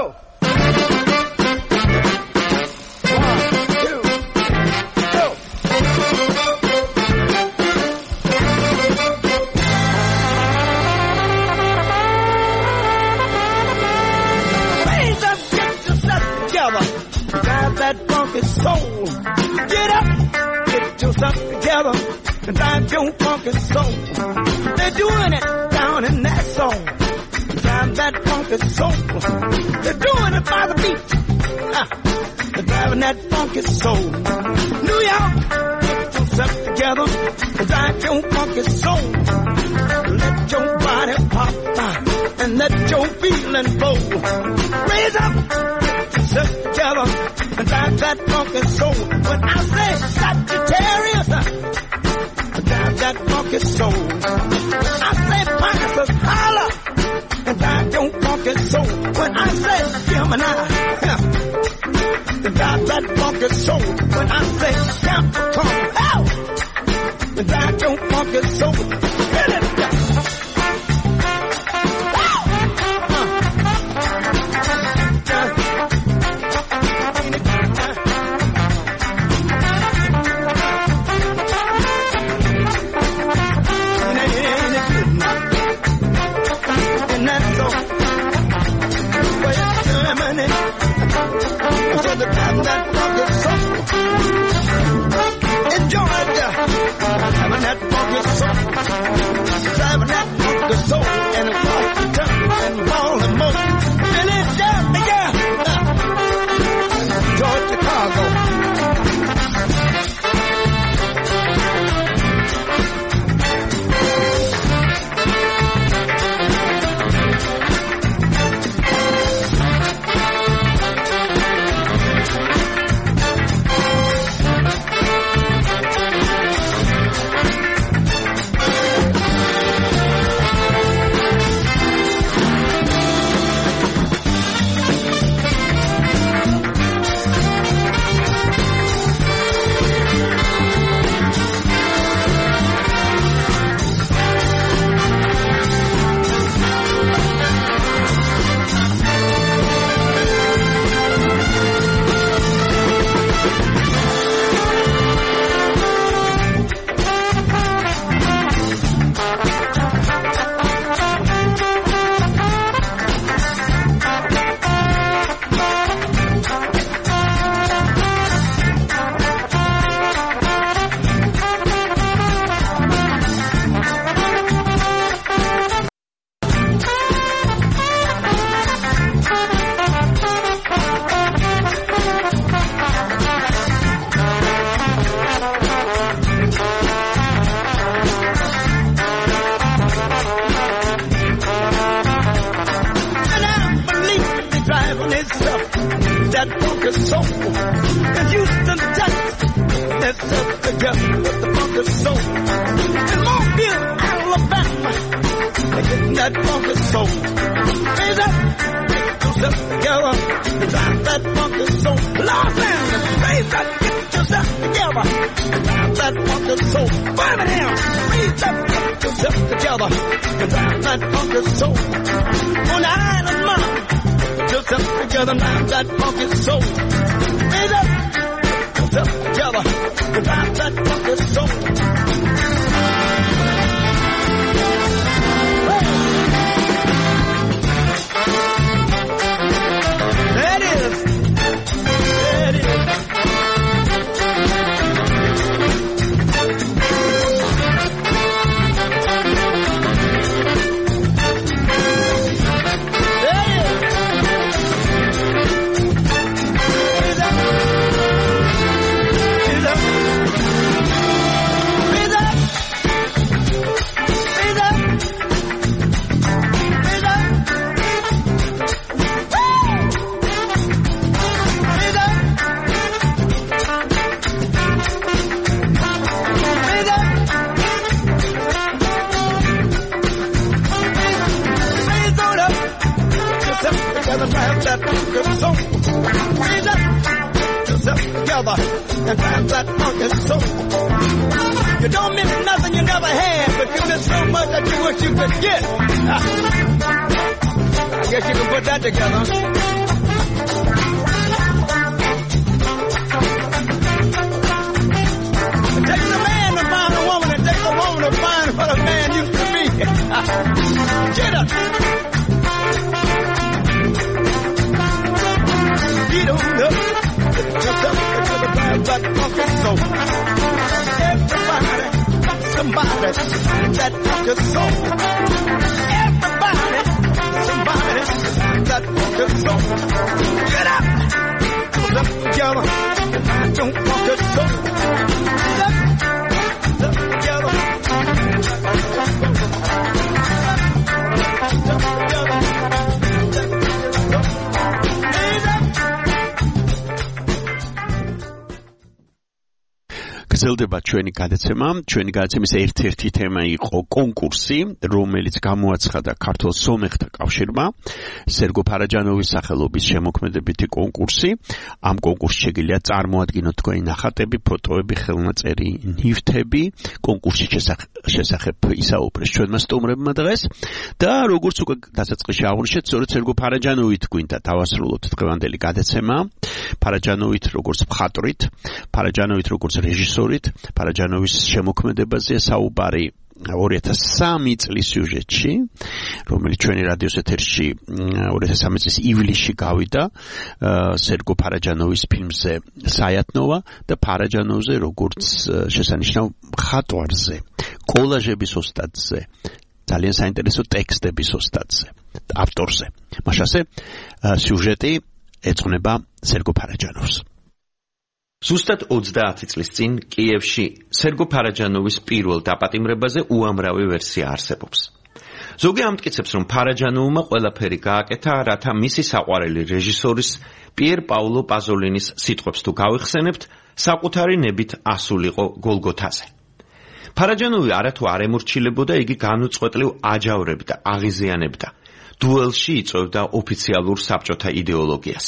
that funky soul. Get up, get yourself together, and drive your funky soul. They're doing it down in that song. Drive that funky soul. They're doing it by the beat. Uh, they're driving that funky soul. New York, get yourself together, and drive your funky soul. Let your body pop and let your feeling flow. Raise up, get yourself together. and drive that funky soul. When I say Sagittarius, drive that funky soul. When I say Pisces, holler and drive your funky soul. When I say Gemini, drive that funky soul. When I say Capricorn, hell, drive your funky soul. Hit it. გრძელდება ჩვენი გადაცემა. ჩვენი გადაცემის ერთ-ერთი თემა იყო კონკურსი, რომელიც გამოაცხადა ქართულ სომეხთა კავშირმა. სერგო ფარაჯანოვის სახელობის შემოქმედებითი კონკურსი. ამ კონკურსში შეგიძლია წარმოადგინოთ თქვენი ნახატები, ფოტოები, ხელნაწერი, ნივთები. კონკურსის შესახებ ისაუბრეს ჩვენმა სტუმრებმა დღეს და როგორც უკვე დასაწყისში აღვნიშნეთ, სწორედ სერგო ფარაჯანოვით გვინდა დავასრულოთ დღევანდელი გადაცემა. ფარაჯანოვით როგორც მხატვრით, ფარაჯანოვით როგორც რეჟისორით, ფარაჯანოვის შემოქმედებაზე საუბარი ორი ათას სამი წლის სიუჟეტში, რომელიც ჩვენი რადიოს ეთერში ორი ათას სამი წლის ივლისში გავიდა, სერგო ფარაჯანოვის ფილმზე საიათნოვა და ფარაჯანოვზე როგორც შესანიშნავ მხატვარზე, კოლაჟების ოსტატზე, ძალიან საინტერესო ტექსტების ოსტატზე, ავტორზე. მაშასე სიუჟეტი ეძღვნება სერგო ფარაჯანოვს. ზუსტად ოცდაათი წლის წინ კიევში სერგო ფარაჯანოვის პირველ დაპატიმრებაზე უამრავი ვერსია არსებობს. ზოგი ამტკიცებს, რომ ფარაჯანოვმა ყველაფერი გააკეთა, რათა მისი საყვარელი რეჟისორის პიერ პაულო პაზოლინის სიტყვებს თუ გავიხსენებთ, საკუთარი ნებით ასულიყო გოლგოთაზე. ფარაჯანოვი არათუ არ ემორჩილებოდა, იგი განუწყვეტლივ აჯავრებდა, აღიზიანებდა. დუელში იწვევდა ოფიციალურ საბჭოთა იდეოლოგიას.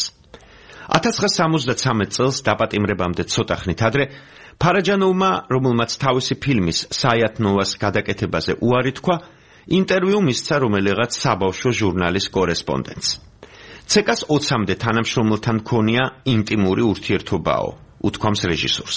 ათას ცხრაასა სამოცდათრამეტ წელს დაპატიმრებამდე ცოტა ხნით ადრე ფარაჯანოვმა, რომელმაც თავისი ფილმის საიათნოვას გადაკეთებაზე უარი თქვა, ინტერვიუ მისცა რომელიღაც საბავშვო ჟურნალის კორესპონდენტს. ცეკას ოცამდე თანამშრომელთან ჰქონია ინტიმური ურთიერთობაო, უთქვამს რეჟისორს.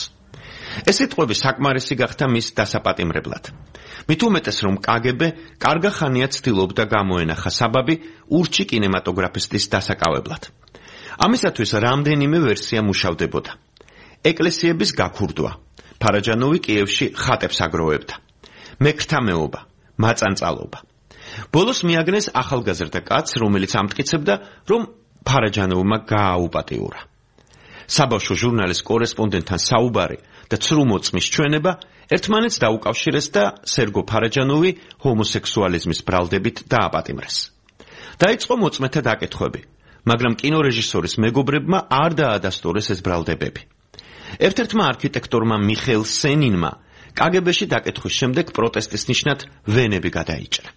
ეს სიტყვები საკმარისი გახდა მის დასაპატიმრებლად. მით უმეტეს, რომ კაგებე კარგა ხანია ცდილობდა გამოენახა საბაბი ურჩი კინემატოგრაფისტის დასაკავებლად. ამისათვის რამდენიმე ვერსია მუშავდებოდა. ეკლესიების გაქურდვა. ფარაჯანოვი კიევში ხატებს აგროვებდა. მექრთამეობა, მაწანწალობა. ბოლოს მიაგნეს ახალგაზრდა კაცს, რომელიც ამტკიცებდა, რომ ფარაჯანოვმა გააუპატიურა. საბავშვო ჟურნალის კორესპონდენტთან საუბარი და ცრუ მოწმის ჩვენება ერთმანეთს დაუკავშირეს და სერგო ფარაჯანოვი ჰომოსექსუალიზმის ბრალდებით დააპატიმრეს. დაიწყო მოწმეთა დაკითხვები, მაგრამ კინორეჟისორის მეგობრებმა არ დაადასტურეს ეს ბრალდებები. ერთ-ერთმა არქიტექტორმა მიხეილ სენინმა კაგებეში დაკითხვის შემდეგ პროტესტის ნიშნად ვენები გადაიჭრა.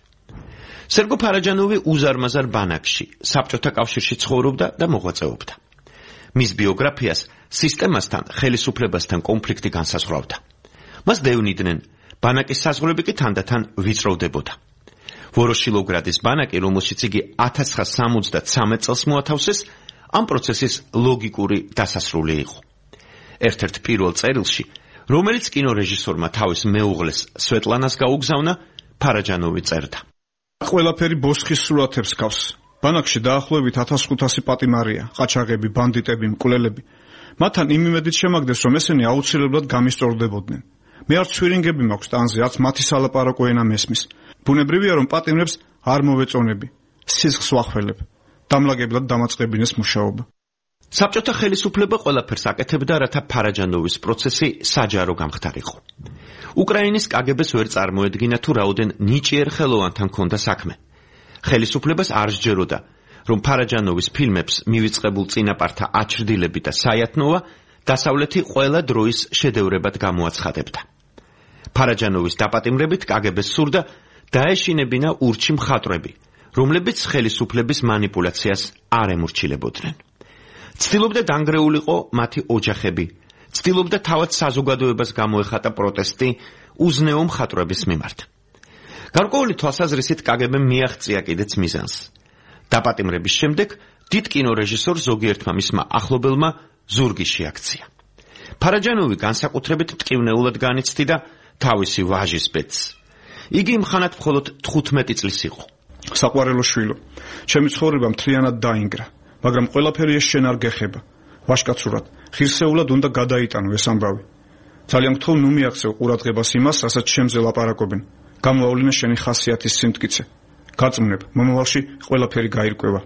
სერგო ფარაჯანოვი უზარმაზარ ბანაკში, საბჭოთა კავშირში ცხოვრობდა და მოღვაწეობდა. მის ბიოგრაფიას სისტემასთან, ხელისუფლებასთან კონფლიქტი განსაზღვრავდა. მას დევნიდნენ, ბანაკის საზღვრები კი თანდათან ვიწროვდებოდა. ვოროშილოგრადის ბანაკი, რომელშიც იგი ათას ცხრაასა სამოცდათრამეტ წელს მოათავსეს, ამ პროცესის ლოგიკური დასასრული იყო. ერთ-ერთ პირველ წერილში, რომელიც კინორეჟისორმა თავის მეუღლეს სვეტლანას გაუგზავნა, ფარაჯანოვი წერდა. ყველაფერი ბოსხის სურათებს გავს. ბანაკში დაახლოებით ათას ხუთასი პატიმარია, ყაჩაღები, ბანდიტები, მკვლელები. მათთან იმ იმედით შემაგდეს, რომ ესენი აუცილებლად გამისწორდებოდნენ. მე არ ცვირინგები მაქვს ტანზე, რაც მათი სალაპარაკო ენა მესმის. ბუნებრივია, რომ პატიმრებს არ მოვეწონები, სისხლს ვახველებ. დამლაგებლად დამაწყებინეს მუშაობა. საბჭოთა ხელისუფლება ყველაფერს აკეთებდა, რათა ფარაჯანოვის პროცესი საჯარო გამხდარიყო. უკრაინის კაგებეს ვერ წარმოედგინა, თუ რაოდენ ნიჭიერ ხელოვანთან ჰქონდა საქმე. ხელისუფლებას არ სჯეროდა, რომ ფარაჯანოვის ფილმებს მივიწყებულ წინაპართა აჩრდილები და საიათნოვა დასავლეთი ყველა დროის შედევრებად გამოაცხადებდა. ფარაჯანოვის დაპატიმრებით კაგებეს სურდა დაეშინებინა ურჩი მხატვრები, რომლებიც ხელისუფლების манипуляციას არ ემორჩილებოდნენ. ცდილობდა დანგრეულიყო მათი ოჯახები, ცდილობდა თავად საზოგადოებას გამოეხატა პროტესტი უზნეო მხატვრების მიმართ. გარკვეული თვალსაზრისით კაგებემ მიაღწია კიდეც მიზანს. დაპატიმრების შემდეგ დიდ კინორეჟისორ ზოგიერთმა მისმა ახლობელმა ზურგი შეაქცია. ფარაჯანოვი განსაკუთრებით ტკივნეულად განიცდიდა თავისი ვაჟის ბედს. იგი მხანად მხოლოდ თხუთმეტი წლის იყო. საყვარელო შვილო, ჩემი ცხოვრება მთლიანად დაინგრა, მაგრამ ყველაფერი ეს შენ არ გეხება. ვაშკაცურად, ღირსეულად უნდა გადაიტანო ეს ამბავი. ძალიან გთხოვ, ნუ მიაღწევ ყურადღებას იმას, რასაც შემზე ლაპარაკობენ. გამოავლინე შენი ხასიათის სიმტკიცე. გაწმუნებ, მომავალში ყველაფერი გაირკვევა.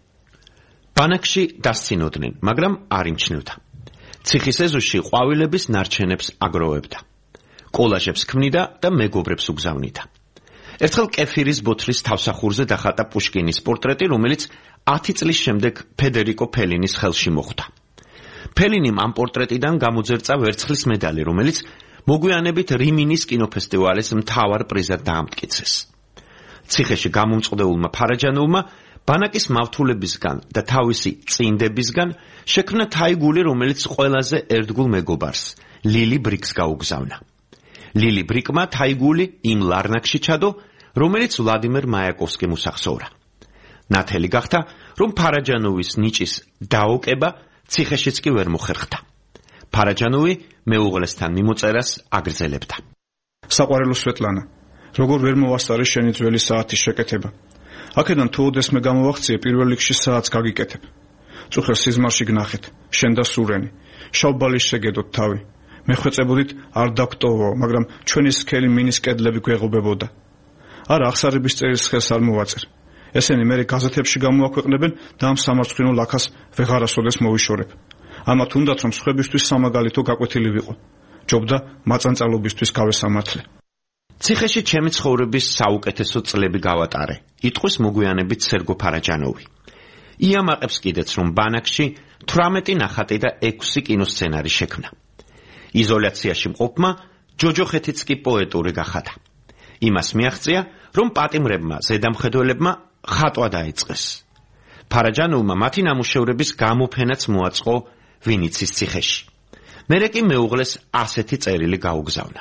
ბანაკში დასცინოდნენ, მაგრამ არ იმჩნევდა. ციხის ეზოში ყვავილების ნარჩენებს აგროვებდა. კოლაჟებს ქმნიდა და მეგობრებს უგზავნიდა. ერთხელ კეფირის ბოთლის თავსახურზე დახატა პუშკინის პორტრეტი, რომელიც ათი წლის შემდეგ ფედერიკო ფელინის ხელში მოხვდა. ფელინიმ ამ პორტრეტიდან გამოძერწა ვერცხლის медаლი, რომელიც მოგვიანებით რიმინის კინოფესტივალის მთავარ პრიზად დაამტკიცეს. ციხეში გამომწყდებულმა ფარაჯანოვმა ბანაკის მავთულებისგან და თავისი წინდებისგან შექმნა თაიგული, რომელიც ყველაზე ერთგულ მეგობარს, ლილი ბრიკს გაუგზავნა. ლილი ბრიკმა თაიგული იმ ლარნაკში ჩადო, რომელიც ვლადიმერ მაიაკოვსკიმ უსახსოვრა. ნათელი გახდა, რომ ფარაჯანოვის ნიჭის დაოკება ციხეშიც კი ვერ მოხერხდა. ფარაჯანოვი მეუღლესთან მიმოწერას აგრძელებდა. საყვარელო სვეტლანა, როგორ ვერ მოვასწარე შენი ძველი საათის შეკეთება. აქედან თუ ოდესმე გამოვახციე პირველ რიგში საათს გაგიკეთებ. წუხერ სიზმარში გნახეთ, შენ და სურენი, შავბალის შეგედოთ თავი. მეხვეწებოდით არ დაგტოვო, მაგრამ ჩვენი სქელი მინის კედლები გვეღობებოდა. არა, აღსარების წერილს ხელს არ მოვაწერ. ესენი მერე გაზეთებში გამოაქვეყნებენ და ამ სამარცხვინო ლაქას ვეღარასოდეს მოვიშორებ. ამათ უნდათ რომ სხვებისთვის სამაგალითო გაკვეთილი ვიყო. ჯობდა მაწანწალობისთვის გავესამართლე. ციხეში ჩემი ცხოვრების საუკეთესო წლები გავატარე. იტყვის მოგვიანებით სერგო ფარაჯანოვი. იამაყებს კიდეც რომ ბანაკში თვრამეტი ნახატი და ექვსი კინოსცენარი შექმნა. იზოლაციაში მყოფმა ჯოჯოხეთიც კი პოეტური გახადა. იმას მიაღწია, რომ პატიმრებმა, ზედამხედველებმა ხატვა დაიწყეს. ფარაჯანოვმა მათი ნამუშევრების გამოფენაც მოაწყო ვინიცის ციხეში. მერე კი მეუღლეს ასეთი წერილი გაუგზავნა.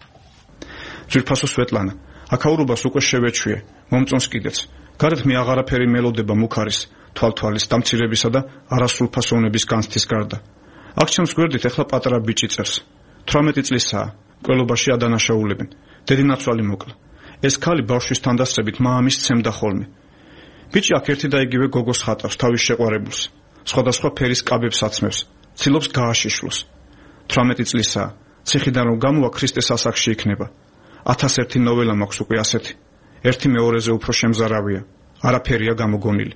ძვირფასო სვეტლანა, აქაურობას უკვე შევეჩვიე, მომწონს კიდეც. გარეთ მე აღარაფერი მელოდება მუქარის, თვალთვალის დამცირებისა და არასრულფასოვნების განცდის გარდა. აქ ჩემს გვერდით ეხლა პატარა ბიჭი წერს. თვრამეტი წლისაა, ყველობაში ადანაშაულებენ. დედინაცვალი მოკლა. ეს ქალი ბავშვის თანდასწრებით მამის ცემდა ხოლმე. ბიჭი აქ ერთი და იგივე გოგოს ხატავს თავის შეყვარებულს. სხვადასხვა ფერის კაბებს აცმევს, ცდილობს გააშიშვლოს. თვრამეტი წლისაა, ციხიდან რომ გამოვა ქრისტეს ასაკში იქნება. ათასერთი ნოველა მაქვს უკვე ასეთი. ერთი მეორეზე უფრო შემზარავია, არაფერია გამოგონილი.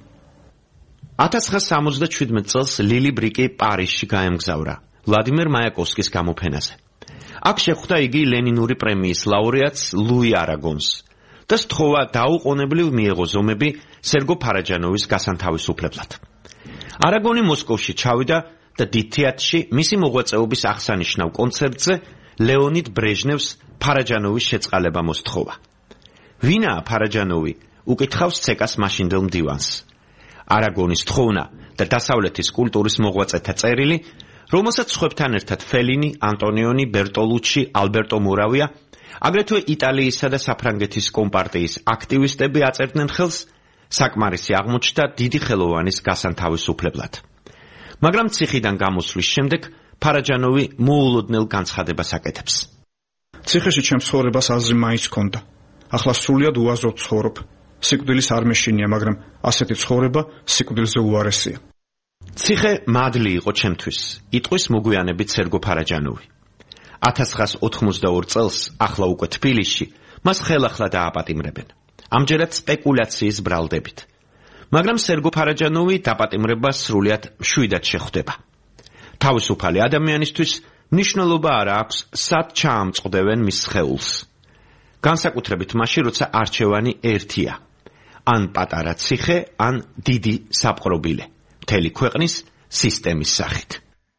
ათას ცხრაასა სამოცდაშვიდმეტ წელს ლილი ბრიკი პარიზში გაემგზავრა ვლადიმერ მაიაკოვსკის გამოფენაზე. აქ შეხვდა იგი ლენინური პრემიის ლაურეატს ლუი არაგონს და სთხოვა დაუყოვნებლივ მიეღო ზომები სერგო ფარაჯანოვის გასანთავისუფლებლად. არაგონი მოსკოვში ჩავიდა და დიდ თეატრში მისი მოღვაწეობის აღსანიშნავ კონცერტზე ლეონიდ ბრეჟნევს ფარაჯანოვის შეწყალება მოსთხოვა. ვინაა ფარაჯანოვი? უკითხავს ცეკას მაშინდელ მდივანს. არაგონის თხოვნა და დასავლეთის კულტურის მოღვაწეთა წერილი, რომელსაც სხვებთან ერთად ფელინი, ანტონიონი, ბერტოლუჩი, ალბერტო მორავია, აგრეთვე იტალიისა და საფრანგეთის კომპარტიის აქტივისტები აწერდნენ ხელს, საკმარისი აღმოჩნდა დიდი ხელოვანის გასანთავისუფლებლად. მაგრამ ციხიდან გამოსვლის შემდეგ ფარაჯანოვი მოულოდნელ განცხადებას აკეთებს. ციხეში ჩემს ცხოვრებას აზრი მაინც ჰქონდა. ახლა სრულიად უაზროდ ცხოვრობ. სიკვდილის არ მეშინია, მაგრამ ასეთი ცხოვრება სიკვდილზე უარესია. ციხე მადლი იყო ჩემთვის, იტყვის მოგვიანებით სერგო ფარაჯანოვი. ათას ცხრაასა ოთხმოცდაორი წელს, ახლა უკვე თბილისში, მას ხელახლა დააპატიმრებენ. ამჯერად სპეკულაციის ბრალდებით. მაგრამ სერგო ფარაჯანოვი დაპატიმრებას სრულიად მშვიდად შეხვდება. თავისუფალი ადამიანისთვის მნიშვნელობა არ აქვს, სად ჩაამწყდებენ მის სხეულს. განსაკუთრებით მაშინ, როცა არჩევანი ერთია. ან პატარა ციხე, ან დიდი საპყრობილე. მთელი ქვეყნის სისტემის სახით.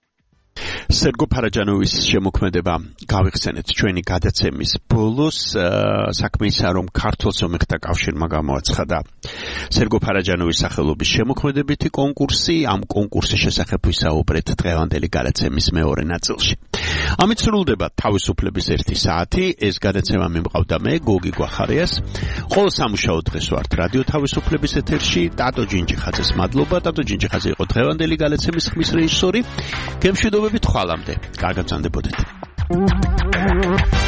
სერგო ფარაჯანოვის შემოქმედება გავიხსენეთ ჩვენი გადაცემის ბოლოს. საქმე ისაა, რომ ქართულ სომეხთა კავშირმა გამოაცხადა სერგო ფარაჯანოვის სახელობის შემოქმედებითი კონკურსი. ამ კონკურსის შესახებ ვისაუბრეთ დღევანდელი გადაცემის მეორე ნაწილში. ამით სრულდება თავისუფლების ერთი საათი. ეს გადაცემა მიმყავდა მე, გოგი გვახარიას. ყოველ სამუშაო დღეს ვართ რადიო თავისუფლების ეთერში. ტატო ჯინჯიხაძეს მადლობა. ტატო ჯინჯიხაძე იყო დღევანდელი გადაცემის ხმის რეჟისორი. გემშვიდობებით ხვალამდე. კარგად გრძანდებოდეთ.